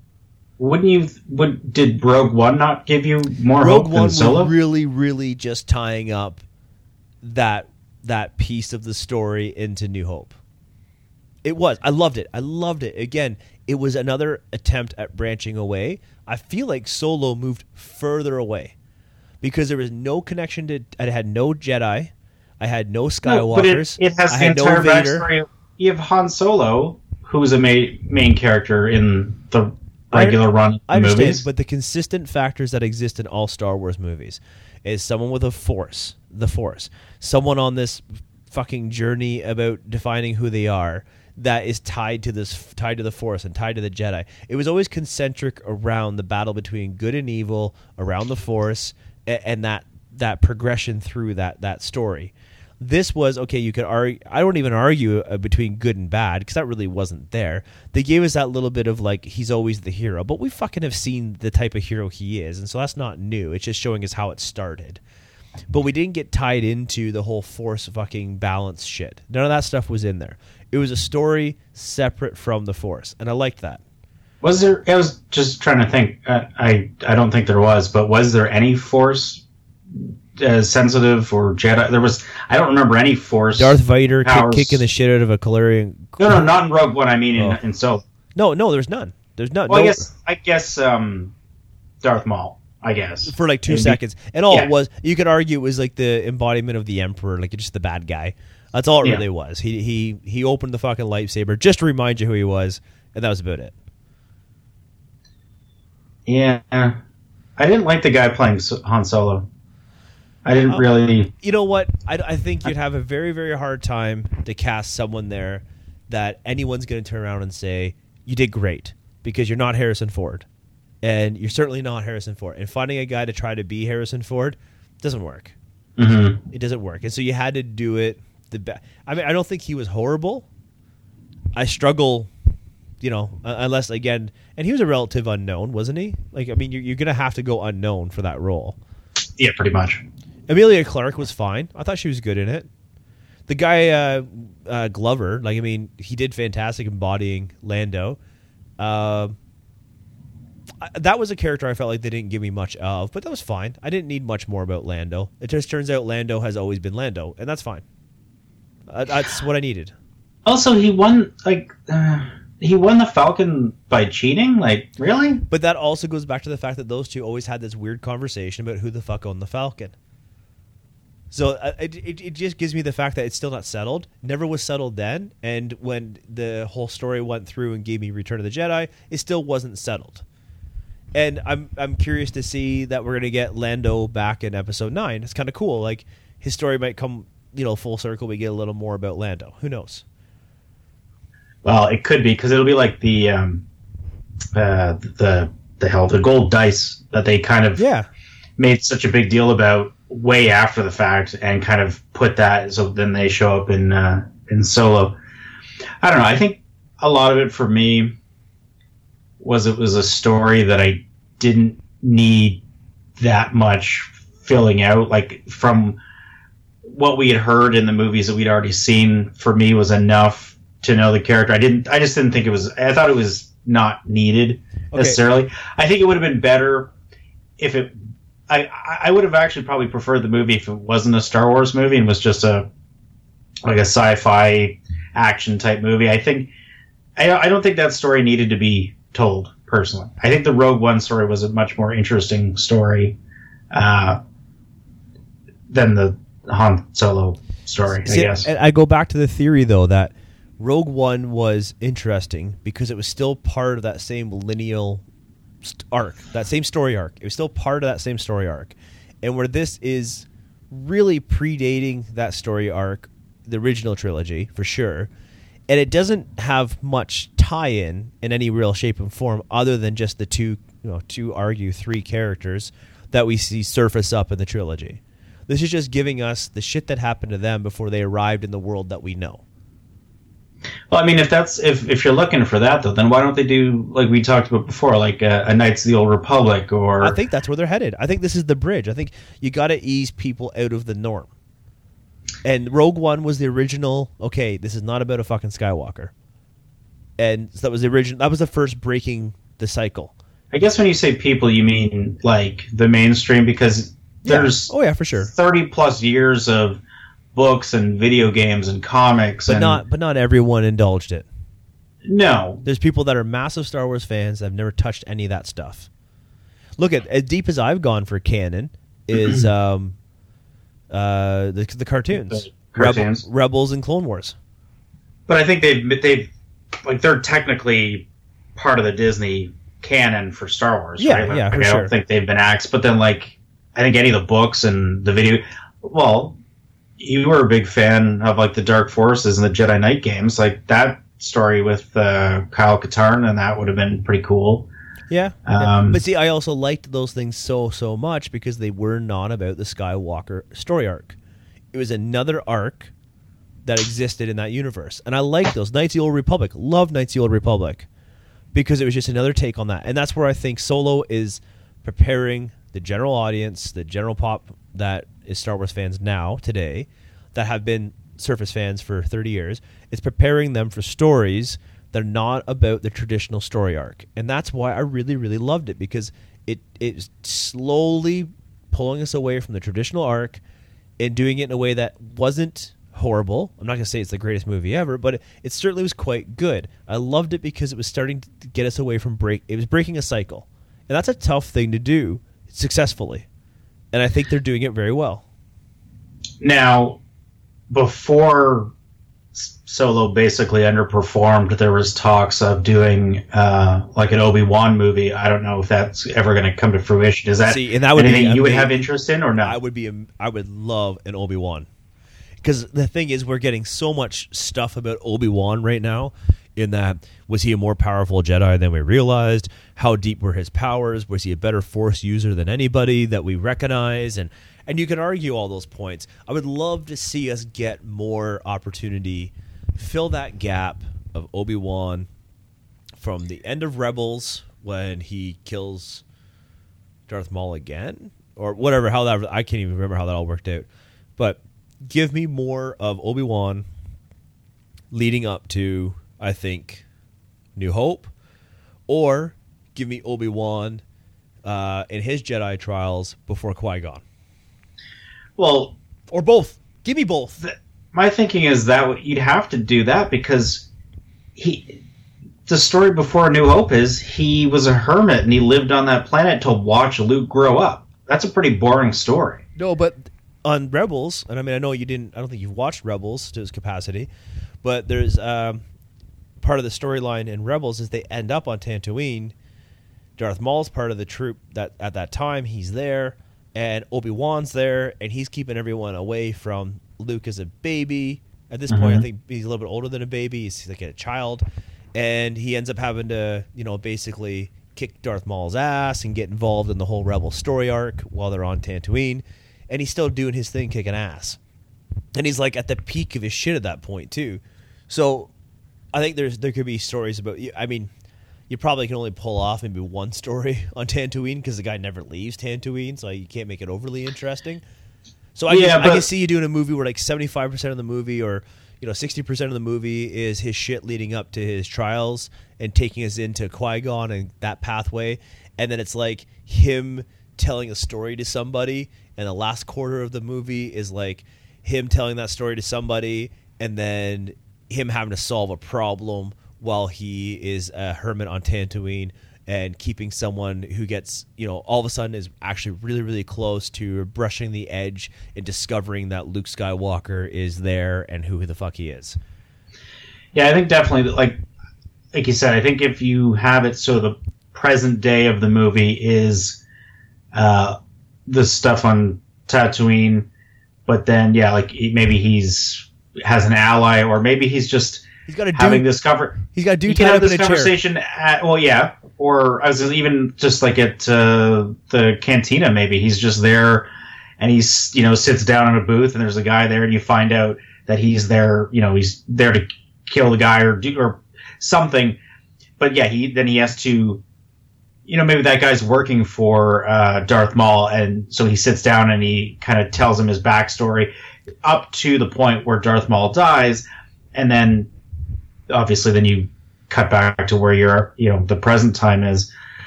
Did Rogue One not give you more hope than Solo? Rogue One was really, really just tying up that piece of the story into New Hope. It was. I loved it. Again, it was another attempt at branching away. I feel like Solo moved further away because there was no connection to. I had no Jedi. I had no Skywalkers. But it has the entire backstory. You have Han Solo, who was a main character in the regular run I understand, movies. But the consistent factors that exist in all Star Wars movies is someone with the Force, someone on this fucking journey about defining who they are that is tied to the Force and tied to the Jedi. It was always concentric around the battle between good and evil, around the Force, and that progression through that story. This was, okay, you could argue, I don't even argue between good and bad, because that really wasn't there. They gave us that little bit of, like, he's always the hero, but we fucking have seen the type of hero he is, and so that's not new. It's just showing us how it started. But we didn't get tied into the whole Force fucking balance shit. None of that stuff was in there. It was a story separate from the Force, and I liked that. Was there, I was just trying to think, I don't think there was, but was there any Force sensitive or Jedi? I don't remember any Force. Darth Vader kicking the shit out of a Kalarian. No, not in Rogue One. I mean in Solo. No, there's none. There's none. Well, no. I guess Darth Maul. I guess for like 2 seconds, and all it was, you could argue, it was like the embodiment of the Emperor, like just the bad guy. That's all it really was. He opened the fucking lightsaber just to remind you who he was, and that was about it. Yeah, I didn't like the guy playing Han Solo. I didn't really. You know what? I think you'd have a very, very hard time to cast someone there that anyone's going to turn around and say, you did great, because you're not Harrison Ford. And you're certainly not Harrison Ford. And finding a guy to try to be Harrison Ford doesn't work. Mm-hmm. It doesn't work. And so you had to do it the best. I mean, I don't think he was horrible. I struggle, unless, again, and he was a relative unknown, wasn't he? Like, I mean, you're going to have to go unknown for that role. Yeah, pretty much. Emilia Clarke was fine. I thought she was good in it. The guy, Glover, like, I mean, he did fantastic embodying Lando. That was a character I felt like they didn't give me much of, but that was fine. I didn't need much more about Lando. It just turns out Lando has always been Lando, and that's fine. That's what I needed. Also, he won the Falcon by cheating? Like, really? But that also goes back to the fact that those two always had this weird conversation about who the fuck owned the Falcon. So it just gives me the fact that it's still not settled. Never was settled then, and when the whole story went through and gave me Return of the Jedi, it still wasn't settled. And I'm curious to see that we're gonna get Lando back in Episode 9. It's kind of cool. Like, his story might come, full circle. We get a little more about Lando. Who knows? Well, it could be, because it'll be like the gold dice that they kind of made such a big deal about way after the fact, and kind of put that so then they show up in Solo. I don't know. I think a lot of it for me was it was a story that I didn't need that much filling out. Like, from what we had heard in the movies that we'd already seen, for me was enough to know the character. I just didn't think it was. I thought it was not needed necessarily. I think it would have been better if it. I would have actually probably preferred the movie if it wasn't a Star Wars movie and was just a sci-fi action type movie. I don't think that story needed to be told, personally. I think the Rogue One story was a much more interesting story than the Han Solo story, I guess. And I go back to the theory, though, that Rogue One was interesting because it was still part of that same lineal arc, that same story arc. It was still part of that same story arc. And where this is really predating that story arc, the original trilogy, for sure, and it doesn't have much tie-in in any real shape and form other than just the two argue three characters that we see surface up in the trilogy. This is just giving us the shit that happened to them before they arrived in the world that we know. Well, I mean, if you're looking for that, though, then why don't they do, like we talked about before, like a Knights of the Old Republic? Or I think that's where they're headed. I think this is the bridge. I think you got to ease people out of the norm. And Rogue One was the original, okay, this is not about a fucking Skywalker. And so that was the original. That was the first breaking the cycle. I guess when you say people, you mean like the mainstream, because there's for sure 30+ years of books and video games and comics, but not everyone indulged it. No, there's people that are massive Star Wars fans that have never touched any of that stuff. Look, at as deep as I've gone for canon is the cartoons, Rebels and Clone Wars. But I think they've like they're technically part of the Disney canon for Star Wars. Yeah, right? Like, yeah, for I sure. don't think they've been axed, but then like I think any of the books and the video. Well, you were a big fan of like the Dark Forces and the Jedi Knight games, like that story with Kyle Katarn, and that would have been pretty cool. Yeah. But see, I also liked those things so much because they were not about the Skywalker story arc. It was another arc that existed in that universe. And I liked those. Knights of the Old Republic. Loved Knights of the Old Republic because it was just another take on that. And that's where I think Solo is preparing the general audience, the general pop that is Star Wars fans now, today, that have been surface fans for 30 years. It's preparing them for stories that are not about the traditional story arc. And that's why I really, really loved it, because it's slowly pulling us away from the traditional arc and doing it in a way that wasn't horrible. I'm not going to say it's the greatest movie ever, but it certainly was quite good. I loved it because it was starting to get us away from it was breaking a cycle. And that's a tough thing to do successfully. And I think they're doing it very well. Now, before Solo basically underperformed, there was talks of doing like an Obi-Wan movie. I don't know if that's ever going to come to fruition. Is that, and that would anything be you would have interest in or not? I would love an Obi-Wan. because the thing is, we're getting so much stuff about Obi-Wan right now, in that, was he a more powerful Jedi than we realized? How deep were his powers? Was he a better Force user than anybody that we recognize? And you can argue all those points. I would love to see us get more opportunity, fill that gap of Obi-Wan from the end of Rebels, when he kills Darth Maul again, or whatever, I can't even remember how that all worked out. But give me more of Obi-Wan leading up to, I think, New Hope, or give me Obi-Wan in his Jedi trials before Qui-Gon. Well, or both. Give me both. My thinking is that you'd have to do that, because the story before New Hope is he was a hermit and he lived on that planet to watch Luke grow up. That's a pretty boring story. No, but on Rebels, and I mean, I don't think you've watched Rebels to its capacity, but there's part of the storyline in Rebels is they end up on Tatooine. Darth Maul's part of the troop that at that time he's there, and Obi-Wan's there, and he's keeping everyone away from Luke as a baby. At this point, I think he's a little bit older than a baby. He's like a child. And he ends up having to, basically kick Darth Maul's ass and get involved in the whole Rebel story arc while they're on Tatooine. And he's still doing his thing, kicking ass. And he's like at the peak of his shit at that point, too. So I think there could be stories about, I mean, you probably can only pull off maybe one story on Tatooine, because the guy never leaves Tatooine, so you can't make it overly interesting. So I can see you doing a movie where like 75% of the movie, or 60% of the movie is his shit leading up to his trials and taking us into Qui-Gon and that pathway. And then it's like him telling a story to somebody, and the last quarter of the movie is like him telling that story to somebody, and then him having to solve a problem while he is a hermit on Tatooine and keeping someone who gets, all of a sudden is actually really, really close to brushing the edge and discovering that Luke Skywalker is there and who the fuck he is. Yeah, I think definitely, like you said, I think if you have it so the present day of the movie is the stuff on Tatooine, but then, maybe has an ally, or maybe he's just he's got a having dude, this cover. He's got a dude he can tied have up this in a conversation chair. Or I was even just like at the cantina, maybe he's just there and he's sits down in a booth and there's a guy there, and you find out that he's there, he's there to kill the guy or something. But yeah, he has to, maybe that guy's working for Darth Maul, and so he sits down and he kind of tells him his backstory up to the point where Darth Maul dies, and then obviously then you cut back to where the present time is.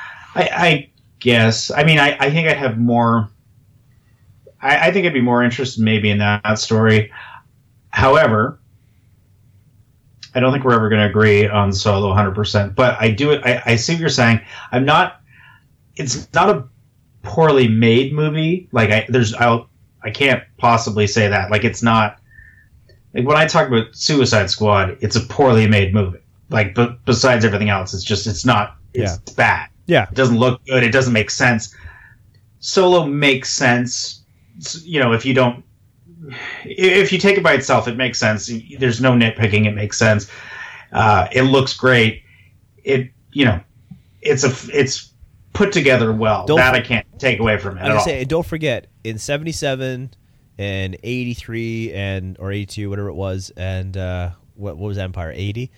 I guess. I mean, I think I'd have more. I think I'd be more interested maybe in that story. However, I don't think we're ever going to agree on Solo 100%. But I do it. I see what you're saying. It's not a poorly made movie. Like I can't possibly say that. Like it's not. Like when I talk about Suicide Squad, it's a poorly made movie. Like, but besides everything else, it's bad. Yeah. It doesn't look good. It doesn't make sense. Solo makes sense. If you take it by itself, it makes sense. There's no nitpicking. It makes sense. It looks great. It's put together well. I can't take away from it at all. And don't forget, in 77 and 83 or 82, whatever it was, and what was Empire? 80.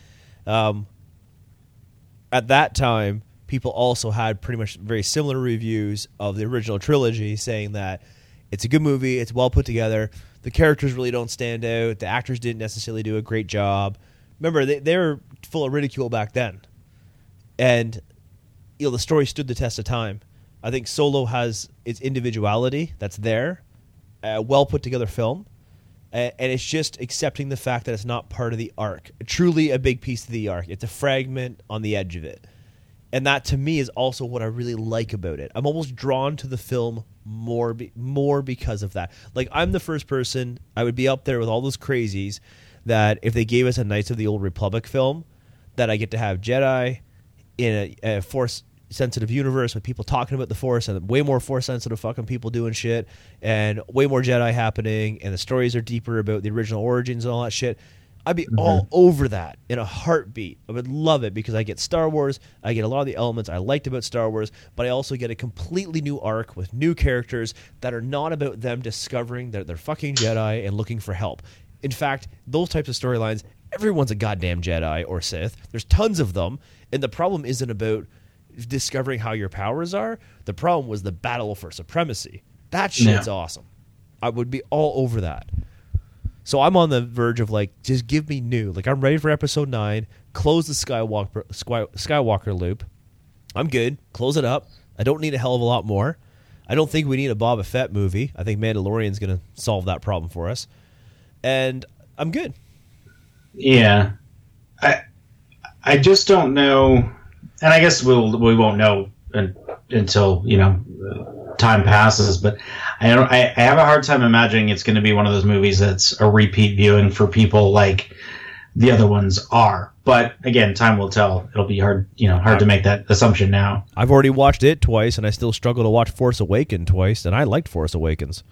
At that time, people also had pretty much very similar reviews of the original trilogy, saying that it's a good movie, it's well put together, the characters really don't stand out, the actors didn't necessarily do a great job. Remember, they were full of ridicule back then. And the story stood the test of time. I think Solo has its individuality that's there, a well put together film. And it's just accepting the fact that it's not part of the arc. Truly a big piece of the arc. It's a fragment on the edge of it. And that, to me, is also what I really like about it. I'm almost drawn to the film more because of that. Like, I'm the first person, I would be up there with all those crazies, that if they gave us a Knights of the Old Republic film, that I get to have Jedi in a Force sensitive universe with people talking about the Force and way more Force sensitive fucking people doing shit and way more Jedi happening and the stories are deeper about the original origins and all that shit, I'd be all over that in a heartbeat. I would love it because I get Star Wars, I get a lot of the elements I liked about Star Wars, but I also get a completely new arc with new characters that are not about them discovering that they're fucking Jedi and looking for help. In fact, those types of storylines, everyone's a goddamn Jedi or Sith. There's tons of them, and the problem isn't about discovering how your powers are. The problem was the battle for supremacy. That shit's awesome. I would be all over that. So I'm on the verge of like, just give me new. Like I'm ready for episode 9. Close the Skywalker loop. I'm good. Close it up. I don't need a hell of a lot more. I don't think we need a Boba Fett movie. I think Mandalorian's going to solve that problem for us. And I'm good. Yeah. I just don't know. And I guess we won't know until, time passes, but I have a hard time imagining it's going to be one of those movies that's a repeat viewing for people like the other ones are. But again, time will tell. It'll be hard to make that assumption now. I've already watched it twice, and I still struggle to watch Force Awakens twice, and I liked Force Awakens.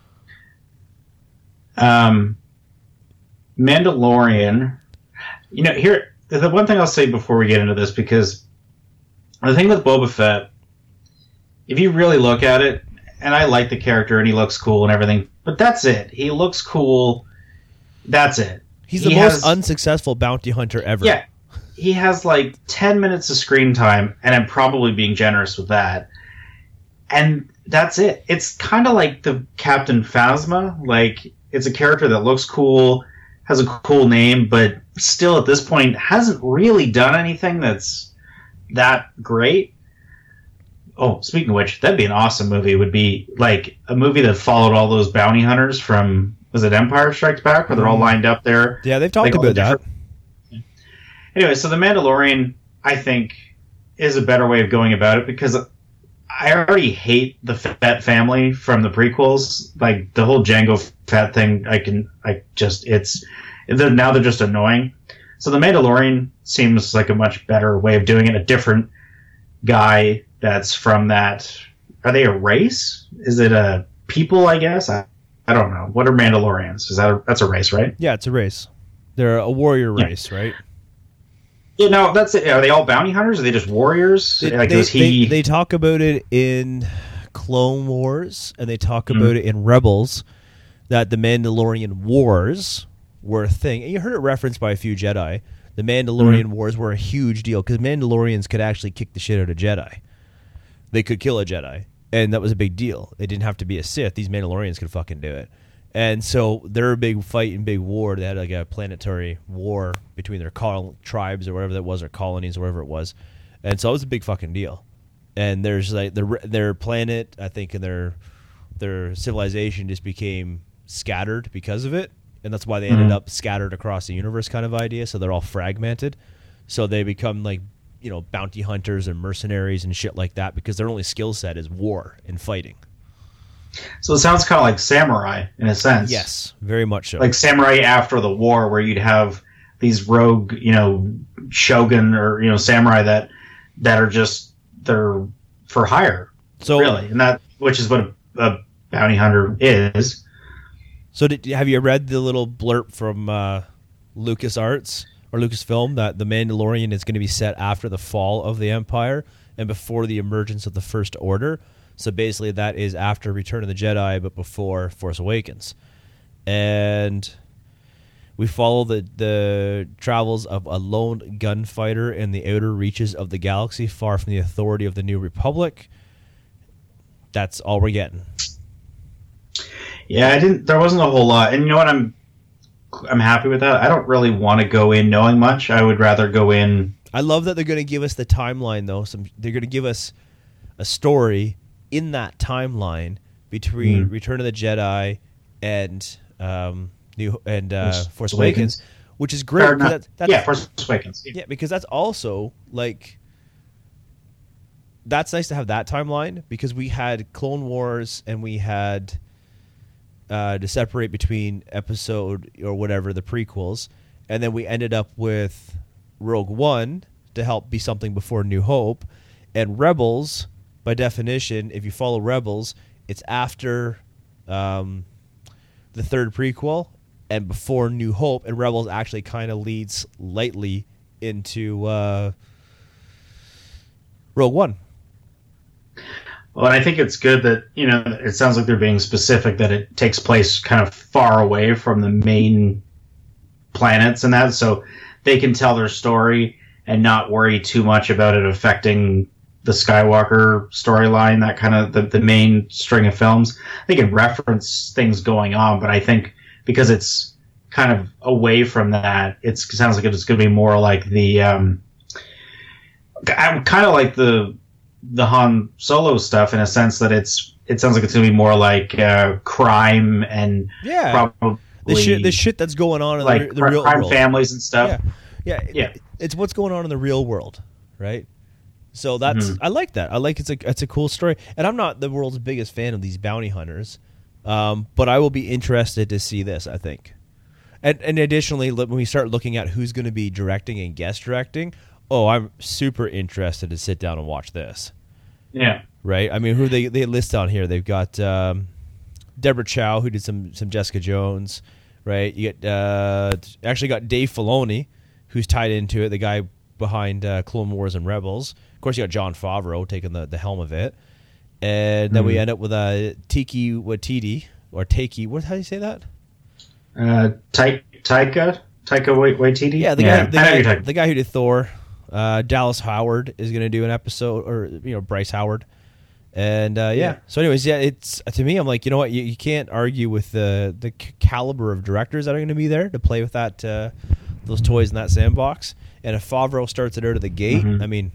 Mandalorian. Here, the one thing I'll say before we get into this, because the thing with Boba Fett, if you really look at it, and I like the character and he looks cool and everything, but that's it. He looks cool. That's it. He's the most unsuccessful bounty hunter ever. Yeah. He has like 10 minutes of screen time, and I'm probably being generous with that. And that's it. It's kind of like the Captain Phasma. Like, it's a character that looks cool, has a cool name, but still at this point hasn't really done anything that's that great. Oh, speaking of which, that'd be an awesome movie. It would be like a movie that followed all those bounty hunters from, was it Empire Strikes Back, where they're all lined up there? Yeah, they've talked about that. Anyway, so The Mandalorian, I think, is a better way of going about it, because I already hate the Fett family from the prequels. Like, the whole Jango Fett thing, now they're just annoying. So The Mandalorian seems like a much better way of doing it. A different guy that's from that. Are they a race? Is it a people, I guess? I don't know. What are Mandalorians? That's a race, right? Yeah, it's a race. They're a warrior race, right? Yeah, no, that's it. Are they all bounty hunters? Are they just warriors? They talk about it in Clone Wars, and they talk about it in Rebels, that the Mandalorian Wars were a thing. And you heard it referenced by a few Jedi. The Mandalorian Wars were a huge deal, because Mandalorians could actually kick the shit out of Jedi. They could kill a Jedi, and that was a big deal. It didn't have to be a Sith. These Mandalorians could fucking do it. And so they're a big fight and big war. They had like a planetary war between their tribes or whatever that was, or colonies or whatever it was. And so it was a big fucking deal. And there's like their planet, I think, and their civilization just became scattered because of it. And that's why they ended up scattered across the universe kind of idea. So they're all fragmented. So they become like, bounty hunters and mercenaries and shit like that, because their only skill set is war and fighting. So it sounds kind of like samurai in a sense. Yes, very much so. Like samurai after the war, where you'd have these rogue, shogun or samurai that are just they're for hire. So really, and that which is what a bounty hunter is. So have you read the little blurb from LucasArts or Lucasfilm that The Mandalorian is going to be set after the fall of the Empire and before the emergence of the First Order? So basically that is after Return of the Jedi, but before Force Awakens. And we follow the travels of a lone gunfighter in the outer reaches of the galaxy, far from the authority of the New Republic. That's all we're getting. Yeah, there wasn't a whole lot. And you know what? I'm happy with that. I don't really want to go in knowing much. I would rather go in. I love that they're going to give us the timeline, though. They're going to give us a story in that timeline between Return of the Jedi and Force Awakens, which is great. Force Awakens. Yeah, because that's also like that's nice to have that timeline, because we had Clone Wars and we had to separate between episode or whatever the prequels, and then we ended up with Rogue One to help be something before New Hope. And Rebels, by definition, if you follow Rebels, it's after the third prequel and before New Hope, and Rebels actually kind of leads lightly into Rogue One. Well, and I think it's good that, it sounds like they're being specific that it takes place kind of far away from the main planets and that, so they can tell their story and not worry too much about it affecting the Skywalker storyline, that kind of the main string of films. They can reference things going on, but I think because it's kind of away from that, it sounds like it's going to be more like the kind of like the Han Solo stuff, in a sense that it sounds like it's going to be more like crime and probably the shit that's going on in like the real crime world. Families and stuff. Yeah. It's what's going on in the real world, right? So that's I like that. I like it's a cool story, and I'm not the world's biggest fan of these bounty hunters, but I will be interested to see this. I think, and additionally, when we start looking at who's going to be directing and guest directing, I'm super interested to sit down and watch this. Yeah. Right. I mean, who they list on here? They've got Deborah Chow, who did some Jessica Jones. Right. You get actually got Dave Filoni, who's tied into it, the guy behind Clone Wars and Rebels. Of course, you got Jon Favreau taking the helm of it. And then we end up with Taika Waititi, or Taiki. How do you say that? Taika Waititi? Yeah, the guy who did Thor. Dallas Howard is going to do an episode, or Bryce Howard. And so anyways, it's, to me, I'm like, you know what, you can't argue with the caliber of directors that are going to be there to play with that those toys in that sandbox. And if Favreau starts it out of the gate, I mean,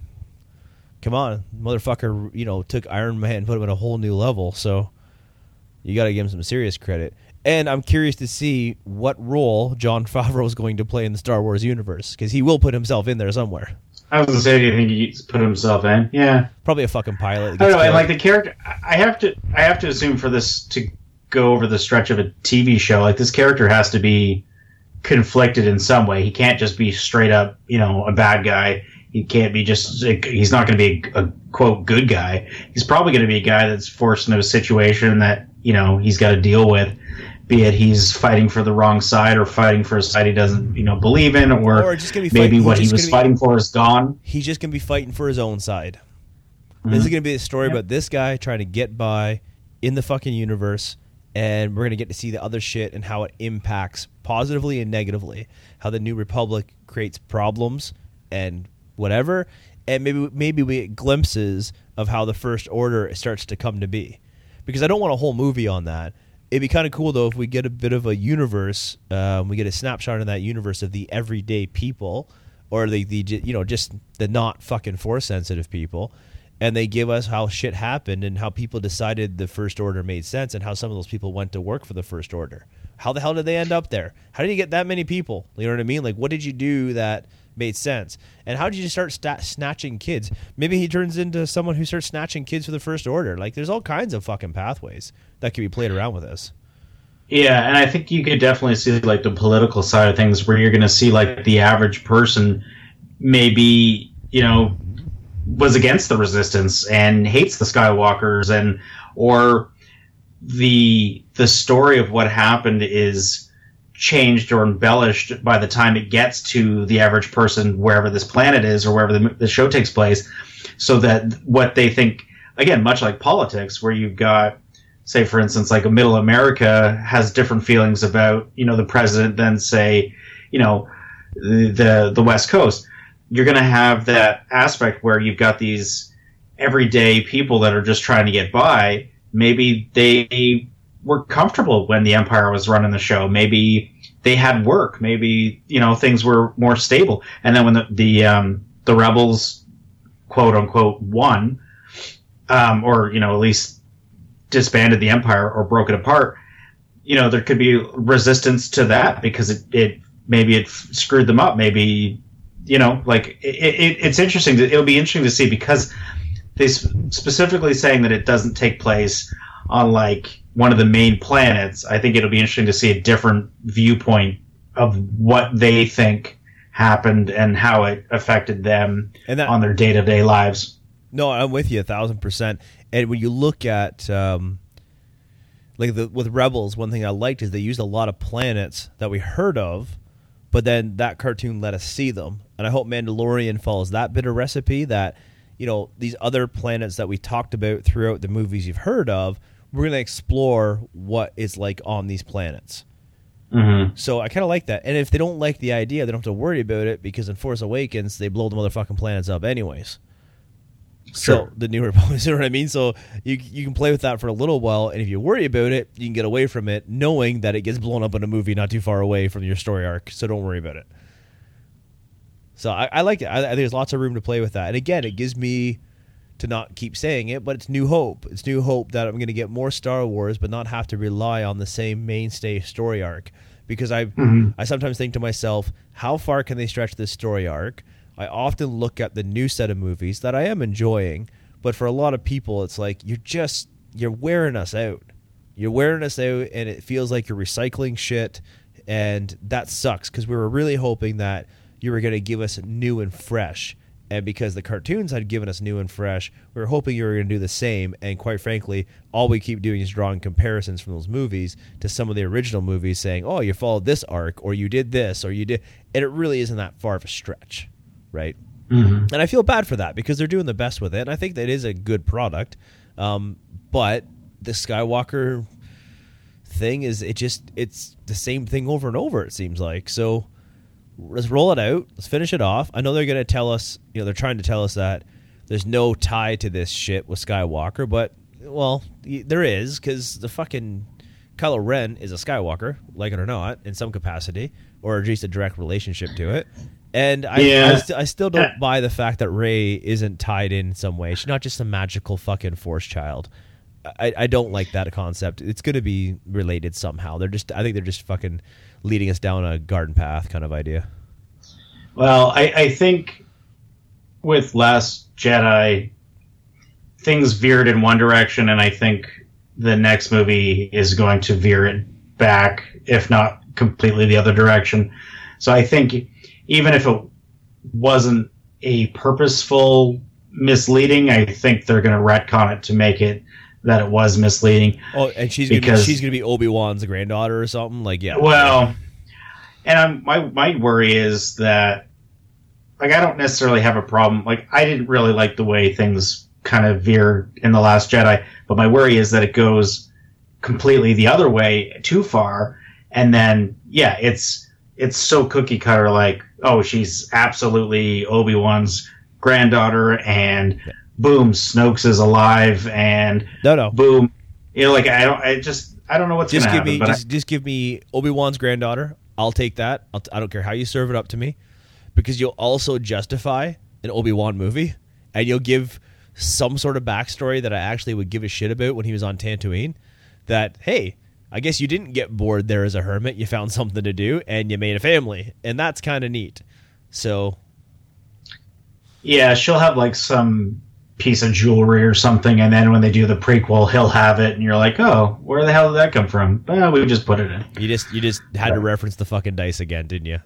come on, motherfucker, took Iron Man and put him at a whole new level, so you got to give him some serious credit. And I'm curious to see what role Jon Favreau is going to play in the Star Wars universe, because he will put himself in there somewhere. I was going to say, do you think he's put himself in? Yeah. Probably a fucking pilot. I don't know, and like the character, I have to assume for this to go over the stretch of a TV show, like this character has to be conflicted in some way. He can't just be straight up, a bad guy. He can't be he's not going to be a quote good guy. He's probably going to be a guy that's forced into a situation that, he's got to deal with, be it he's fighting for the wrong side or fighting for a side he doesn't, believe in, or just gonna be maybe what he was fighting for is gone. He's just going to be fighting for his own side. This is going to be a story about this guy trying to get by in the fucking universe, and we're going to get to see the other shit and how it impacts positively and negatively, how the New Republic creates problems and whatever, and maybe we get glimpses of how the First Order starts to come to be. Because I don't want a whole movie on that. It'd be kind of cool, though, if we get a bit of a universe, we get a snapshot in that universe of the everyday people, or the just the not fucking Force-sensitive people, and they give us how shit happened and how people decided the First Order made sense and how some of those people went to work for the First Order. How the hell did they end up there? How did you get that many people? You know what I mean? Like, what did you do that made sense? And how did you start snatching kids? Maybe he turns into someone who starts snatching kids for the First Order. Like, there's all kinds of fucking pathways that could be played around with this. Yeah, and I think you could definitely see, like, the political side of things where you're going to see, like, the average person maybe, was against the Resistance and hates the Skywalkers, or the story of what happened is changed or embellished by the time it gets to the average person wherever this planet is or wherever the show takes place, so that what they think, again, much like politics, where you've got, say, for instance, like a middle America has different feelings about, the president than, say, the West Coast. You're going to have that aspect where you've got these everyday people that are just trying to get by. Maybe they were comfortable when the Empire was running the show. Maybe they had work. Maybe, things were more stable. And then when the rebels, quote unquote, won, or, at least disbanded the Empire or broke it apart, there could be resistance to that because it screwed them up. Maybe, it's interesting. It'll be interesting to see, because they specifically saying that it doesn't take place on, like, one of the main planets. I think it'll be interesting to see a different viewpoint of what they think happened and how it affected them on their day-to-day lives. No, I'm with you 1,000%. And when you look at with Rebels, one thing I liked is they used a lot of planets that we heard of, but then that cartoon let us see them. And I hope Mandalorian follows that bit of recipe, that, you know, these other planets that we talked about throughout the movies you've heard of, we're going to explore what it's like on these planets. Mm-hmm. So I kind of like that. And if they don't like the idea, they don't have to worry about it, because in Force Awakens, they blow the motherfucking planets up anyways. Sure. So the New Republic, you know what I mean? So you can play with that for a little while, and if you worry about it, you can get away from it, knowing that it gets blown up in a movie not too far away from your story arc. So don't worry about it. So I like it. There's lots of room to play with that. And again, it gives me, to not keep saying it, but it's New Hope. It's New Hope that I'm going to get more Star Wars, but not have to rely on the same mainstay story arc. Because I sometimes think to myself, how far can they stretch this story arc? I often look at the new set of movies that I am enjoying, but for a lot of people, it's like, you're wearing us out. You're wearing us out, and it feels like you're recycling shit, and that sucks, because we were really hoping that you were going to give us new and fresh. And because the cartoons had given us new and fresh, we were hoping you were going to do the same. And quite frankly, all we keep doing is drawing comparisons from those movies to some of the original movies, saying, oh, you followed this arc, or you did this, or you did. And it really isn't that far of a stretch, right? Mm-hmm. And I feel bad for that, because they're doing the best with it. And I think that is a good product. But the Skywalker thing is, it's the same thing over and over, it seems like. So let's roll it out. Let's finish it off. I know they're going to tell us, they're trying to tell us that there's no tie to this shit with Skywalker, but, well, there is, because the fucking Kylo Ren is a Skywalker, like it or not, in some capacity, or at least a direct relationship to it. And I still don't buy the fact that Rey isn't tied in some way. She's not just a magical fucking Force child. I don't like that concept. It's going to be related somehow. I think they're just fucking leading us down a garden path kind of idea. Well, I think with Last Jedi, things veered in one direction, and I think the next movie is going to veer it back, if not completely the other direction. So I think even if it wasn't a purposeful misleading, I think they're going to retcon it to make it that it was misleading. Oh, and she's gonna be Obi-Wan's granddaughter or something, like, yeah. Well, and my worry is that, like, I don't necessarily have a problem. Like, I didn't really like the way things kind of veered in The Last Jedi, but my worry is that it goes completely the other way too far, and then it's so cookie cutter, like, oh, she's absolutely Obi-Wan's granddaughter, and boom, Snoke's is alive, and boom, like, I don't know what's going to happen. Just give me Obi-Wan's granddaughter. I'll take that. I don't care how you serve it up to me, because you'll also justify an Obi-Wan movie, and you'll give some sort of backstory that I actually would give a shit about when he was on Tatooine. That, hey, I guess you didn't get bored there as a hermit. You found something to do, and you made a family, and that's kind of neat. So, yeah, she'll have like some piece of jewelry or something, and then when they do the prequel, he'll have it, and you're like, oh, where the hell did that come from? Well, we just put it in. You just had to reference the fucking dice again, didn't you?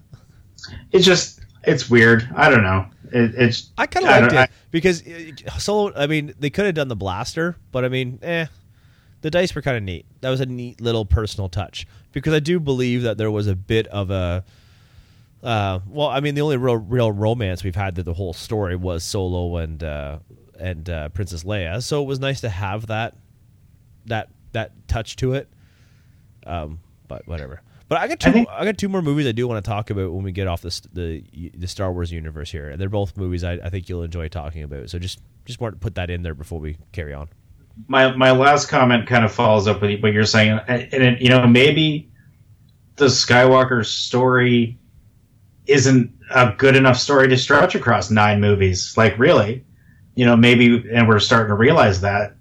It's weird. I don't know. I kind of liked it, because Solo, I mean, they could have done the blaster, but I mean, the dice were kind of neat. That was a neat little personal touch, because I do believe that there was a bit of a well, I mean, the only real romance we've had through the whole story was Solo and Princess Leia. So it was nice to have that touch to it. But whatever. But I got two more movies I do want to talk about when we get off the Star Wars universe here, and they're both movies I think you'll enjoy talking about. So just want to put that in there before we carry on. My last comment kind of follows up with what you're saying, and maybe the Skywalker story isn't a good enough story to stretch across 9 movies. Like, really, maybe, and we're starting to realize that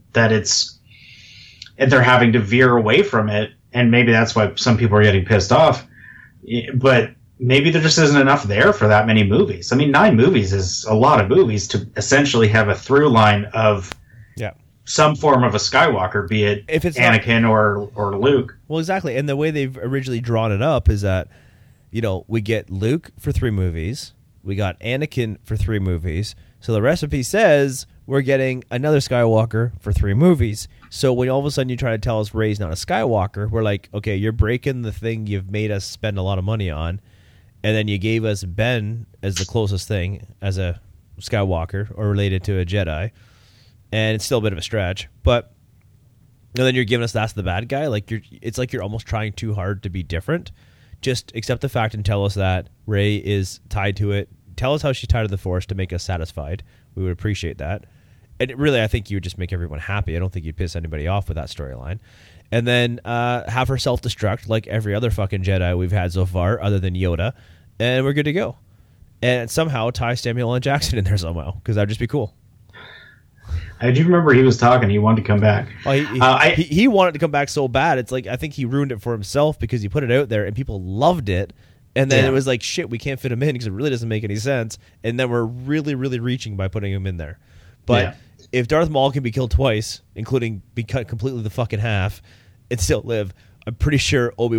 they're having to veer away from it, and maybe that's why some people are getting pissed off. But maybe there just isn't enough there for that many movies. I mean, 9 movies is a lot of movies to essentially have a through line of some form of a Skywalker, be it if it's Anakin or Luke. Well, exactly. And the way they've originally drawn it up is that, we get Luke for 3 movies, we got Anakin for 3 movies. So the recipe says we're getting another Skywalker for 3 movies. So when all of a sudden you try to tell us Rey's not a Skywalker, we're like, okay, you're breaking the thing you've made us spend a lot of money on, and then you gave us Ben as the closest thing as a Skywalker or related to a Jedi, and it's still a bit of a stretch. But and then you're giving us that's the bad guy. It's like you're almost trying too hard to be different. Just accept the fact and tell us that Rey is tied to it. Tell us how she's tied to the Force to make us satisfied. We would appreciate that. And really, I think you would just make everyone happy. I don't think you'd piss anybody off with that storyline. And then have her self-destruct like every other fucking Jedi we've had so far, other than Yoda, and we're good to go. And somehow tie Samuel L. Jackson in there somehow, because that would just be cool. I do remember he was talking. He wanted to come back. Well, he wanted to come back so bad. It's like I think he ruined it for himself because he put it out there and people loved it. And then it was like, shit, we can't fit him in because it really doesn't make any sense. And then we're really, really reaching by putting him in there. But if Darth Maul can be killed twice, including be cut completely the fucking half, and still live, I'm pretty sure Mace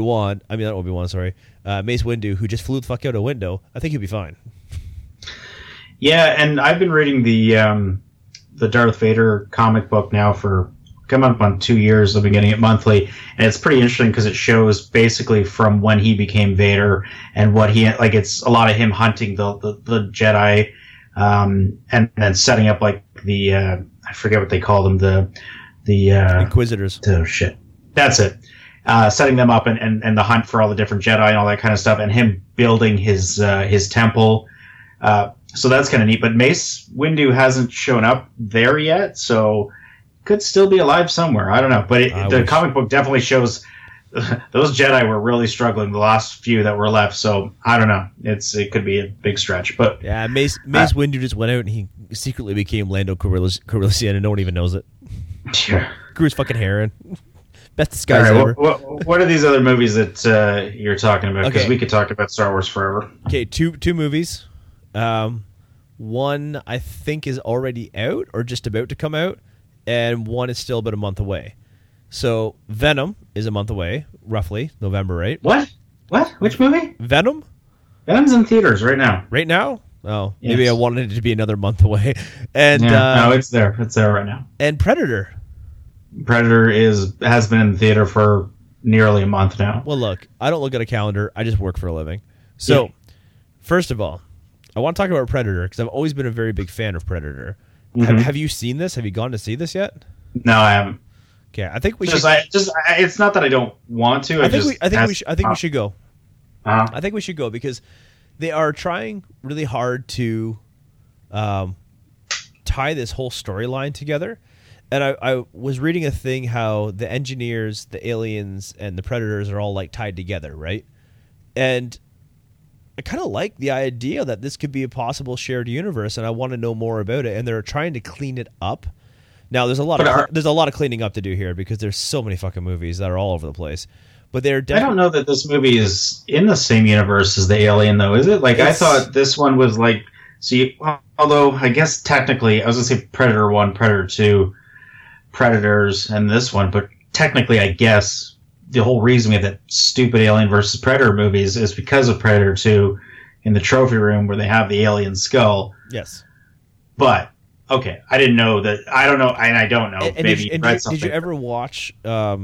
Windu, who just flew the fuck out a window, I think he'll be fine. Yeah, and I've been reading the Darth Vader comic book now for coming up on 2 years. I've been getting it monthly, and it's pretty interesting because it shows basically from when he became Vader and what he like. It's a lot of him hunting the Jedi, and then setting up like the I forget what they call them, the Inquisitors. Oh shit, that's it. Setting them up and the hunt for all the different Jedi and all that kind of stuff, and him building his temple. So that's kind of neat. But Mace Windu hasn't shown up there yet, so could still be alive somewhere. I don't know. But the comic book definitely shows those Jedi were really struggling, the last few that were left. So I don't know. It could be a big stretch. But yeah, Mace Windu just went out and he secretly became Lando Calrissian and no one even knows it. Yeah. Grew his fucking hair in. Best disguise ever. What are these other movies that you're talking about? Because we could talk about Star Wars forever. Okay, two movies. One I think is already out or just about to come out, and one is still about a month away. So Venom is a month away, roughly November, right? What? Which movie? Venom? Venom's in theaters right now. Right now? Oh, yes. Maybe I wanted it to be another month away. And no, it's there. It's there right now. And Predator. Predator has been in the theater for nearly a month now. Well, look, I don't look at a calendar. I just work for a living. So, First of all, I want to talk about Predator because I've always been a very big fan of Predator. Mm-hmm. Have you seen this? Have you gone to see this yet? No, I haven't. Okay, I think we should. It's not that I don't want to. I think we should go. Uh-huh. I think we should go because they are trying really hard to tie this whole storyline together. And I was reading a thing how the engineers, the aliens, and the predators are all like tied together, right? And I kind of like the idea that this could be a possible shared universe, and I want to know more about it. And they're trying to clean it up. Now, there's a lot of cleaning up to do here because there's so many fucking movies that are all over the place. But they're I don't know that this movie is in the same universe as the Alien, though, is it? Like, I thought this one was like. See, although I guess technically, I was going to say Predator 1, Predator 2. Predators and this one, but technically I guess the whole reason we have that stupid Alien versus Predator movies is because of Predator 2 in the trophy room where they have the alien skull. Yes. But, okay, I didn't know that. I don't know, and I don't know. Did you ever watch,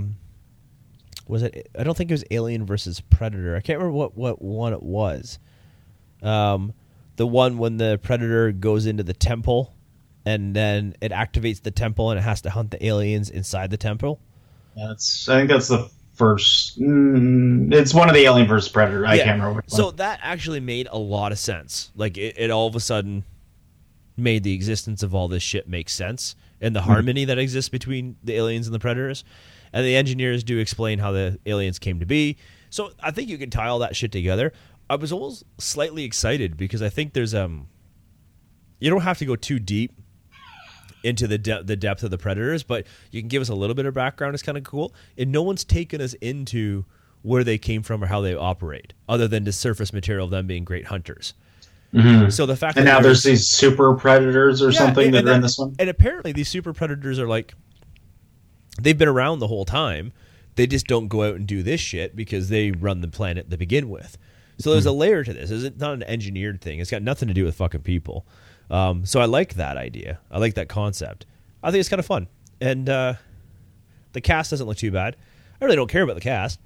was it, I don't think it was Alien versus Predator. I can't remember what one it was. The one when the Predator goes into the temple and then it activates the temple, and it has to hunt the aliens inside the temple. I think that's the first. It's one of the Alien vs. Predator. I can't remember which one. So that actually made a lot of sense. Like it all of a sudden made the existence of all this shit make sense, and the harmony that exists between the aliens and the predators. And the engineers do explain how the aliens came to be. So I think you can tie all that shit together. I was almost slightly excited because I think there's you don't have to go too deep into the depth of the predators, but you can give us a little bit of background. It's kind of cool, and no one's taken us into where they came from or how they operate, other than the surface material of them being great hunters. Mm-hmm. So the fact and that now there's these super predators or something that are in this one, and apparently these super predators are like they've been around the whole time. They just don't go out and do this shit because they run the planet to begin with. So there's a layer to this. It's not an engineered thing. It's got nothing to do with fucking people. So I like that idea. I like that concept. I think it's kind of fun. And the cast doesn't look too bad. I really don't care about the cast.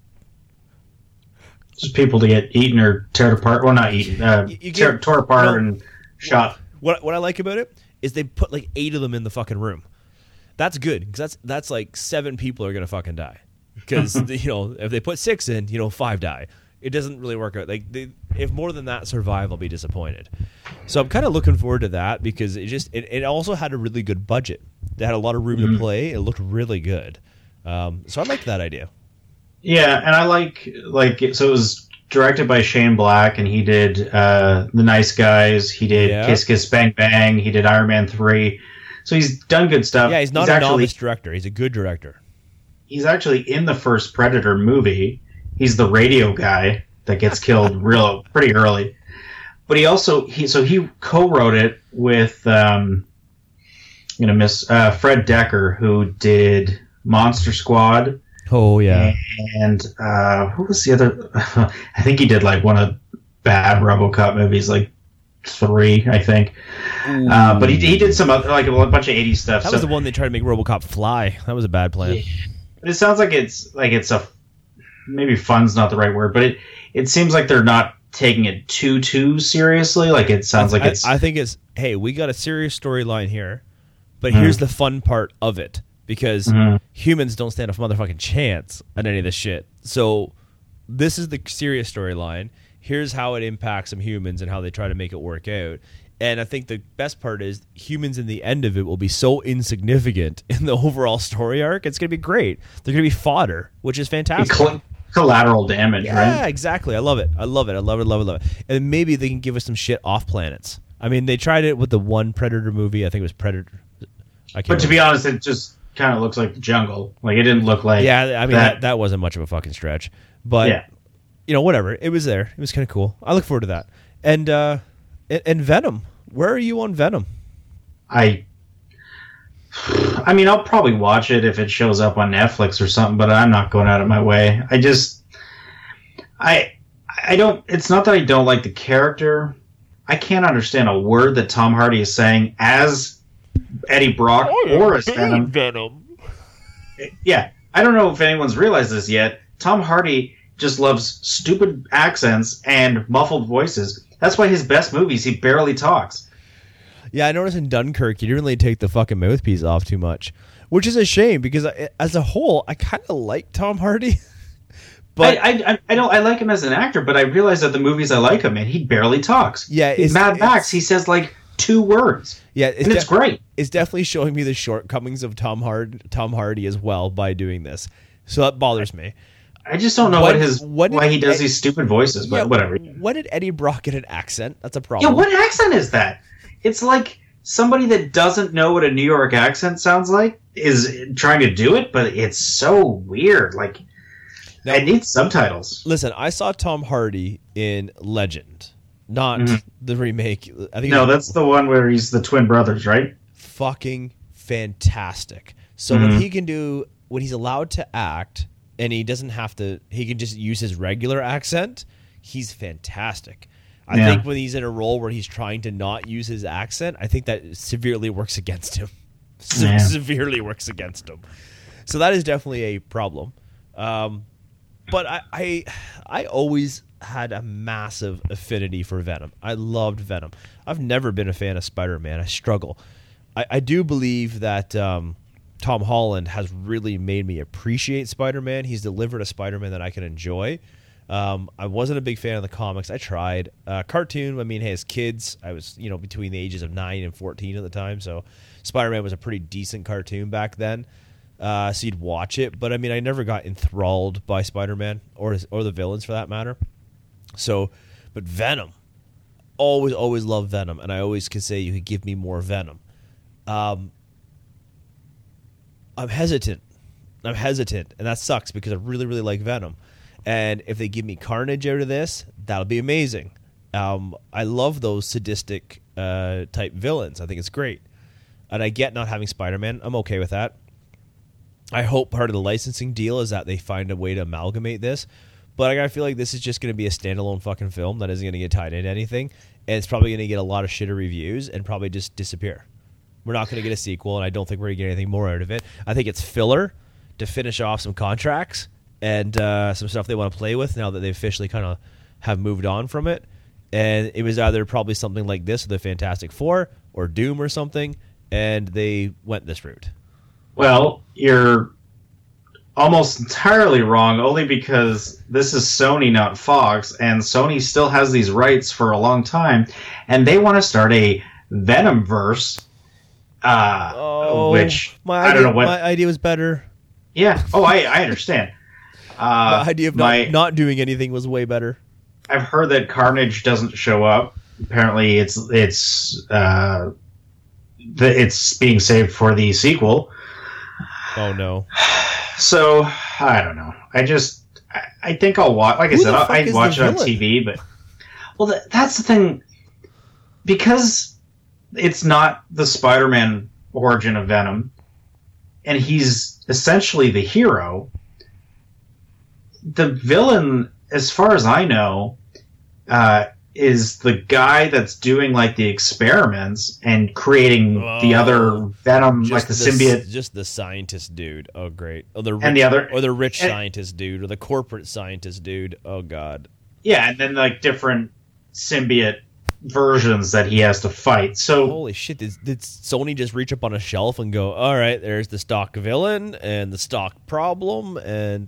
Just people to get eaten or torn apart. Well, not eaten. Torn apart and shot. What I like about it is they put like 8 of them in the fucking room. That's good because that's like 7 people are gonna fucking die. Because if they put 6 in, 5 die. It doesn't really work out. Like if more than that survive, I'll be disappointed. So I'm kind of looking forward to that because it also had a really good budget. They had a lot of room to play. It looked really good. So I like that idea. Yeah, and I like so it was directed by Shane Black, and he did The Nice Guys. He did Kiss Kiss Bang Bang. He did Iron Man 3. So he's done good stuff. Yeah, he's not a novice director. He's a good director. He's actually in the first Predator movie. He's the radio guy that gets killed pretty early. But he co-wrote it with Fred Decker, who did Monster Squad. Oh yeah. And who was the other? I think he did like one of bad RoboCop movies, like 3, I think. But he did some other, like a bunch of 80s stuff. That was the one they tried to make RoboCop fly. That was a bad plan. Yeah. But it sounds like it's a maybe fun's not the right word, but it seems like they're not taking it too seriously. Like it sounds like it's. I think it's hey, we got a serious storyline here, but here's the fun part of it. Because humans don't stand a motherfucking chance at any of this shit. So this is the serious storyline. Here's how it impacts some humans and how they try to make it work out. And I think the best part is humans in the end of it will be so insignificant in the overall story arc. It's going to be great. They're going to be fodder, which is fantastic. Collateral damage, right? Yeah, exactly. I love it. I love it. And maybe they can give us some shit off planets. I mean, they tried it with the one Predator movie. I think it was Predator. But to be honest, it just kind of looks like the jungle. Like it didn't look like. Yeah, I mean that wasn't much of a fucking stretch, but whatever. It was there. It was kind of cool. I look forward to that. And Venom. Where are you on Venom? I mean, I'll probably watch it if it shows up on Netflix or something, but I'm not going out of my way. I don't. It's not that I don't like the character. I can't understand a word that Tom Hardy is saying as Eddie Brock or as Venom. Yeah, I don't know if anyone's realized this yet. Tom Hardy just loves stupid accents and muffled voices. That's why his best movies, he barely talks. Yeah, I noticed in Dunkirk, he didn't really take the fucking mouthpiece off too much, which is a shame because as a whole, I kind of like Tom Hardy. But I like him as an actor, but I realize that the movies I like him in, he barely talks. Yeah, Mad Max, he says like 2 words. Yeah, it's great. It's definitely showing me the shortcomings of Tom Hardy as well by doing this. So that bothers me. I just don't know why he does these stupid voices, but whatever. When did Eddie Brock get an accent? That's a problem. Yeah, what accent is that? It's like somebody that doesn't know what a New York accent sounds like is trying to do it, but it's so weird. Like, now, I need subtitles. Listen, I saw Tom Hardy in Legend, not the remake. I think that's the one where he's the twin brothers, right? Fucking fantastic. So when he's allowed to act, and he doesn't have to, he can just use his regular accent, he's fantastic. I think when he's in a role where he's trying to not use his accent, I think that severely works against him. Severely works against him. So that is definitely a problem. But I always had a massive affinity for Venom. I loved Venom. I've never been a fan of Spider-Man. I struggle. I do believe that Tom Holland has really made me appreciate Spider-Man. He's delivered a Spider-Man that I can enjoy. I wasn't a big fan of the comics. I tried. Cartoon, I mean, hey, as kids, I was, between the ages of 9 and 14 at the time, so Spider-Man was a pretty decent cartoon back then. So you'd watch it, but I mean, I never got enthralled by Spider-Man or the villains for that matter. So, but Venom, always loved Venom, and I always could say you could give me more Venom. I'm hesitant, and that sucks because I really, really like Venom. And if they give me Carnage out of this, that'll be amazing. I love those sadistic type villains. I think it's great. And I get not having Spider-Man. I'm okay with that. I hope part of the licensing deal is that they find a way to amalgamate this. But I gotta feel like this is just going to be a standalone fucking film that isn't going to get tied into anything, and it's probably going to get a lot of shitter reviews and probably just disappear. We're not going to get a sequel, and I don't think we're going to get anything more out of it. I think it's filler to finish off some contracts and some stuff they want to play with now that they officially kind of have moved on from it. And it was either probably something like this with the Fantastic Four or Doom or something, and they went this route. Well, you're almost entirely wrong, only because this is Sony, not Fox, and Sony still has these rights for a long time, and they want to start a Venomverse, which I don't know what... My idea was better. Yeah. Oh, I understand. The idea of not doing anything was way better. I've heard that Carnage doesn't show up. Apparently, it's being saved for the sequel. Oh no! So I don't know. I think I'll watch. Like I said, I watch it on TV. But that's the thing, because it's not the Spider-Man origin of Venom, and he's essentially the hero. The villain, as far as I know, is the guy that's doing like the experiments and creating the other Venom, like the symbiote. Just the scientist dude. Oh, great. Oh, the rich scientist dude, or the corporate scientist dude. Oh, God. Yeah, and then like different symbiote versions that he has to fight. So holy shit! Did Sony just reach up on a shelf and go, "All right, there's the stock villain and the stock problem," and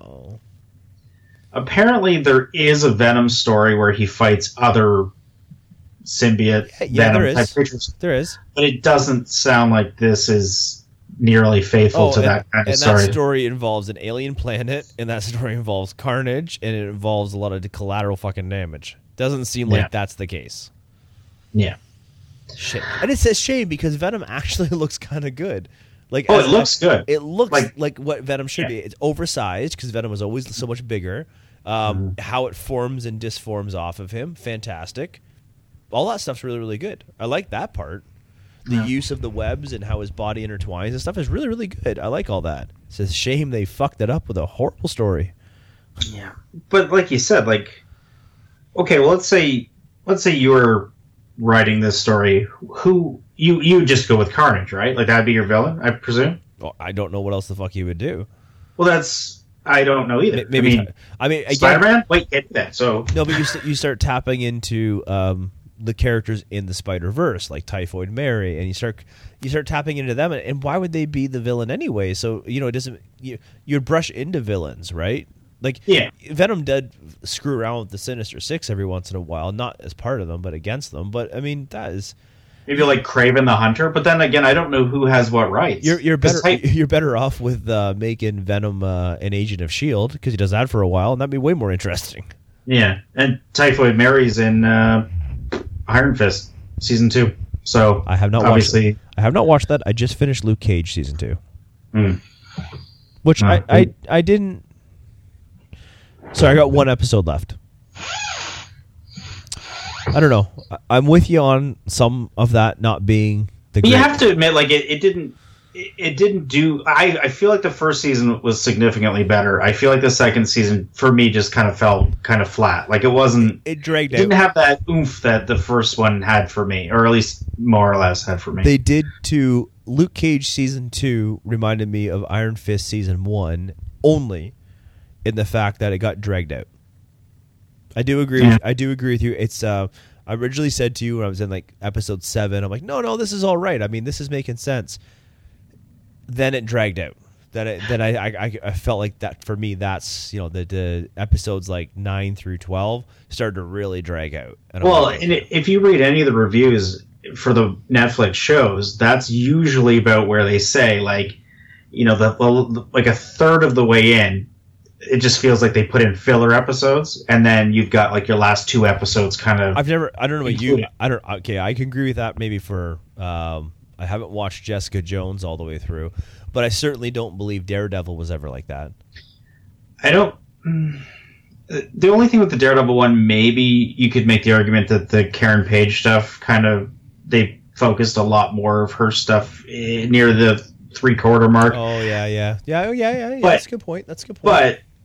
apparently there is a Venom story where he fights other symbiote Venom type creatures. There is, but it doesn't sound like this is nearly faithful to that kind of story. And that story involves an alien planet, and that story involves carnage, and it involves a lot of collateral fucking damage. Doesn't seem like that's the case. Yeah. Shit. And it's a shame because Venom actually looks kind of good. Like, it looks good. It looks like what Venom should be. It's oversized because Venom is always so much bigger. How it forms and disforms off of him, fantastic. All that stuff's really, really good. I like that part. The use of the webs and how his body intertwines and stuff is really, really good. I like all that. It's a shame they fucked it up with a horrible story. Yeah. But like you said, okay, well, let's say you were writing this story. Who you just go with Carnage, right? Like that'd be your villain, I presume. Well, I don't know what else the fuck he would do. Well, I don't know either. Maybe again, Spider-Man. Wait, get that. So no, but you start tapping into the characters in the Spider-Verse, like Typhoid Mary, and you start tapping into them. And why would they be the villain anyway? So it doesn't. You'd brush into villains, right? Like, Venom did screw around with the Sinister Six every once in a while, not as part of them, but against them. But I mean, that is maybe like Kraven the Hunter. But then again, I don't know who has what rights. You're better off with making Venom an agent of S.H.I.E.L.D. because he does that for a while, and that'd be way more interesting. Yeah, and Typhoid Mary's in Iron Fist season 2. So I have not watched that. I just finished Luke Cage season 2, which I didn't. Sorry, I got one episode left. I don't know. I'm with you on some of that not being the. You have to admit, like it didn't do. I feel like the first season was significantly better. I feel like the second season for me just kind of felt kind of flat. Like it wasn't. It dragged. It didn't have that oomph that the first one had for me, or at least more or less had for me. They did to Luke Cage season 2 reminded me of Iron Fist season 1 only. In the fact that it got dragged out, I do agree. I do agree with you. It's I originally said to you when I was in like episode 7, I'm like, no, this is all right. I mean, this is making sense. Then it dragged out. Then I felt like that for me. That's the episodes like 9 through 12 started to really drag out. And if you read any of the reviews for the Netflix shows, that's usually about where they say like like a third of the way in. It just feels like they put in filler episodes, and then you've got like your last 2 episodes kind of. I don't know about you. Okay, I can agree with that. Maybe for I haven't watched Jessica Jones all the way through, but I certainly don't believe Daredevil was ever like that. I don't. The only thing with the Daredevil one, maybe you could make the argument that the Karen Page stuff they focused a lot more of her stuff near the 3/4 mark. Oh yeah. That's a good point. But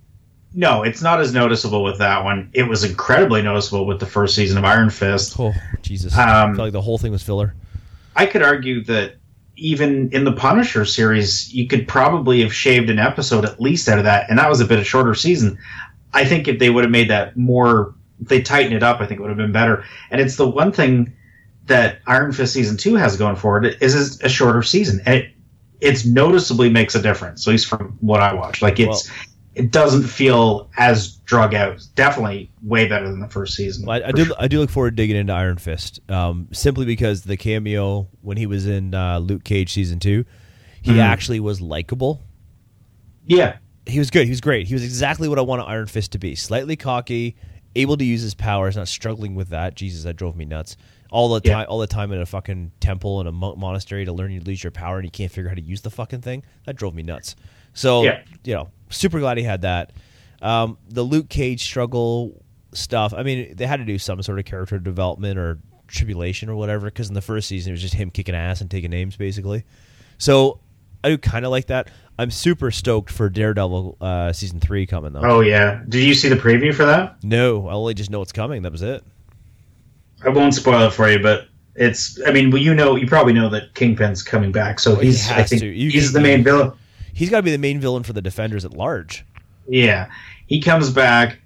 No, it's not as noticeable with that one. It was incredibly noticeable with the first season of Iron Fist. Oh, Jesus. I felt like the whole thing was filler. I could argue that even in the Punisher series, you could probably have shaved an episode at least out of that, and that was a bit of shorter season. I think if they would have made that more, if they tightened it up, I think it would have been better. And it's the one thing that Iron Fist Season 2 has going for it is a shorter season. And it noticeably makes a difference, at least from what I watched. Like, it doesn't feel as drug out. It's definitely way better than the first season. Well, I do look forward to digging into Iron Fist, simply because the cameo when he was in Luke Cage Season 2, he actually was likable. Yeah. He was good. He was great. He was exactly what I want Iron Fist to be. Slightly cocky, able to use his powers, not struggling with that. Jesus, that drove me nuts. All the time in a fucking temple and a monastery to learn you lose your power and you can't figure out how to use the fucking thing. That drove me nuts. So, super glad he had that. The Luke Cage struggle stuff, I mean, they had to do some sort of character development or tribulation or whatever, because in the first season it was just him kicking ass and taking names, basically. So I do kind of like that. I'm super stoked for Daredevil Season 3 coming, though. Oh, yeah. Did you see the preview for that? No, I only just know it's coming. That was it. I won't spoil it for you, but it's, I mean, you probably know that Kingpin's coming back, so he's the main villain. He's got to be the main villain for the Defenders at large. Yeah. He comes back.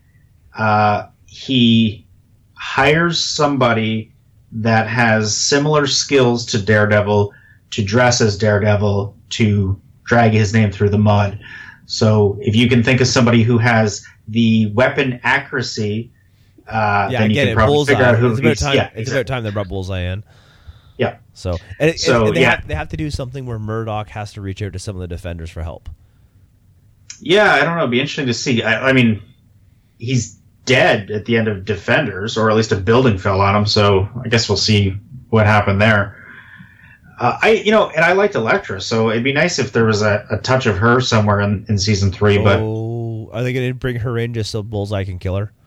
He hires somebody that has similar skills to Daredevil to dress as Daredevil to drag his name through the mud. So if you can think of somebody who has the weapon accuracy, then you can probably figure out who it's about time they brought Bullseye in. Yeah. So they have to do something where Murdoch has to reach out to some of the Defenders for help. Yeah, I don't know. It'd be interesting to see. I mean, he's dead at the end of Defenders, or at least a building fell on him. So I guess we'll see what happened there. And I liked Elektra, so it'd be nice if there was a touch of her somewhere in Season 3. But are they going to bring her in just so Bullseye can kill her?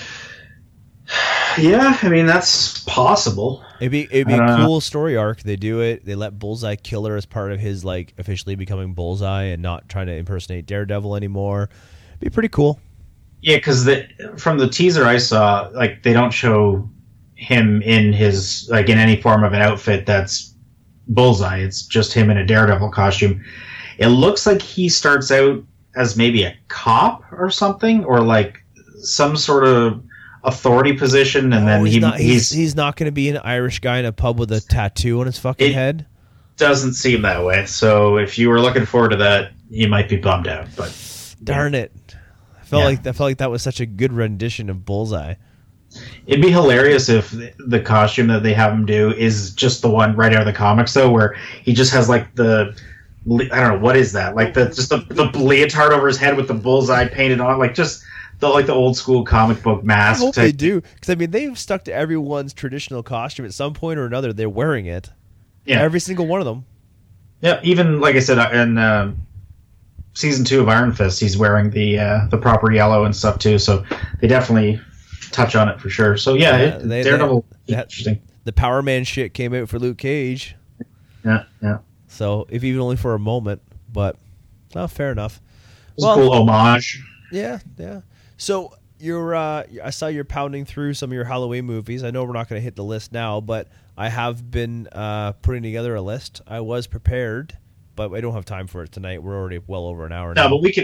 Yeah, I mean, that's possible. It'd be a cool story arc. They do it. They let Bullseye kill her as part of his, like, officially becoming Bullseye and not trying to impersonate Daredevil anymore. It'd be pretty cool. Yeah, because from the teaser I saw, like, they don't show him in his, like, in any form of an outfit that's Bullseye. It's just him in a Daredevil costume. It looks like he starts out as maybe a cop or something, or like some sort of authority position, and then he's not going to be an Irish guy in a pub with a tattoo on his fucking head. Doesn't seem that way. So if you were looking forward to that, you might be bummed out. But darn it, I felt like that was such a good rendition of Bullseye. It'd be hilarious if the costume that they have him do is just the one right out of the comics, though, where he just has like I don't know, what is that? Like the leotard over his head with the bullseye painted on, like just the old school comic book mask. I hope they do, because I mean they've stuck to everyone's traditional costume at some point or another. They're wearing it. Yeah, every single one of them. Yeah, even like I said in Season 2 of Iron Fist, he's wearing the proper yellow and stuff too. So they definitely touch on it for sure. So Daredevil, interesting. The Power Man shit came out for Luke Cage. Yeah. So if even only for a moment, but fair enough. It's a cool homage. Yeah. So I saw you're pounding through some of your Halloween movies. I know we're not going to hit the list now, but I have been putting together a list. I was prepared, but I don't have time for it tonight. We're already well over an hour now. No, but we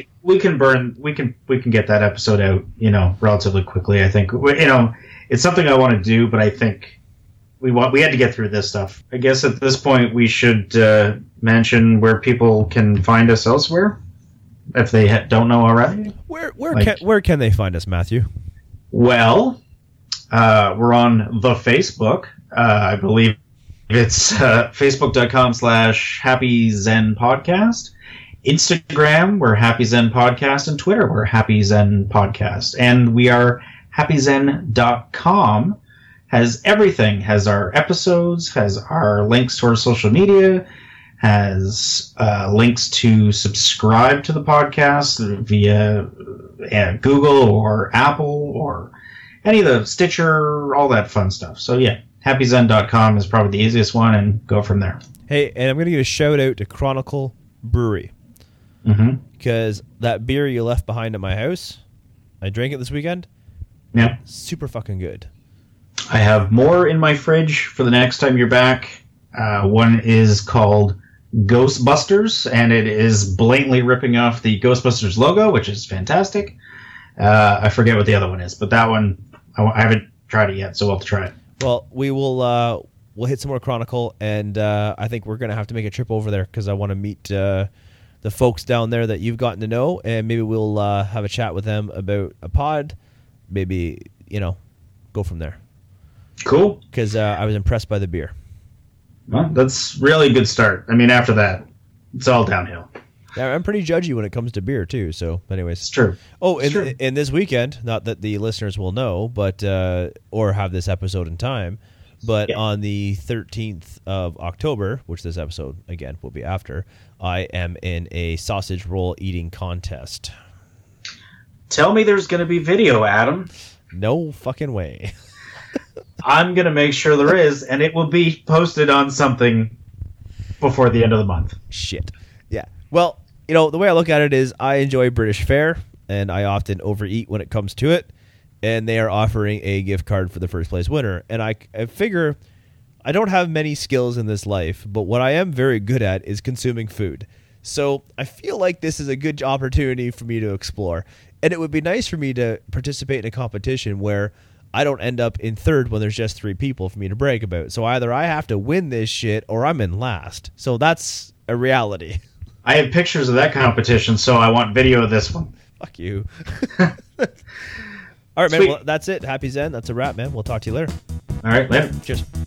can get that episode out, relatively quickly. I think, it's something I want to do, but I think we had to get through this stuff. I guess at this point we should mention where people can find us elsewhere if they don't know already. Where can they find us, Matthew? Well, we're on the Facebook. I believe it's facebook.com/Happy Zen Podcast. Instagram, we're Happy Zen Podcast, and Twitter, we're Happy Zen Podcast. And we are happyzen.com, has everything, has our episodes, has our links to our social media, has links to subscribe to the podcast via Google or Apple or any of the Stitcher, all that fun stuff. So yeah, happyzen.com is probably the easiest one, and go from there. Hey, and I'm going to give a shout out to Chronicle Brewery. Because that beer you left behind at my house, I drank it this weekend. Yeah. Super fucking good. I have more in my fridge for the next time you're back. One is called Ghostbusters, and it is blatantly ripping off the Ghostbusters logo, which is fantastic. I forget what the other one is, but that one, I haven't tried it yet, so we'll have to try it. Well, we will we'll hit some more Chronicle, and I think we're going to have to make a trip over there because I want to meet the folks down there that you've gotten to know, and maybe we'll have a chat with them about a pod. Maybe, go from there. Cool. Because I was impressed by the beer. Well, that's really a good start. I mean, after that, it's all downhill. Yeah, I'm pretty judgy when it comes to beer, too. So, anyways. It's true. Oh, and this weekend, not that the listeners will know, but or have this episode in time, but on the 13th of October, which this episode, again, will be after, I am in a sausage roll eating contest. Tell me there's going to be video, Adam. No fucking way. I'm going to make sure there is, and it will be posted on something before the end of the month. Shit. Yeah. Well, the way I look at it is I enjoy British fare, and I often overeat when it comes to it, and they are offering a gift card for the first place winner. And I figure I don't have many skills in this life, but what I am very good at is consuming food. So I feel like this is a good opportunity for me to explore. And it would be nice for me to participate in a competition where I don't end up in third when there's just 3 people for me to brag about. So either I have to win this shit or I'm in last. So that's a reality. I have pictures of that competition, so I want video of this one. Fuck you. All right, man. Sweet. Well, that's it. Happy Zen. That's a wrap, man. We'll talk to you later. All right, later. Cheers.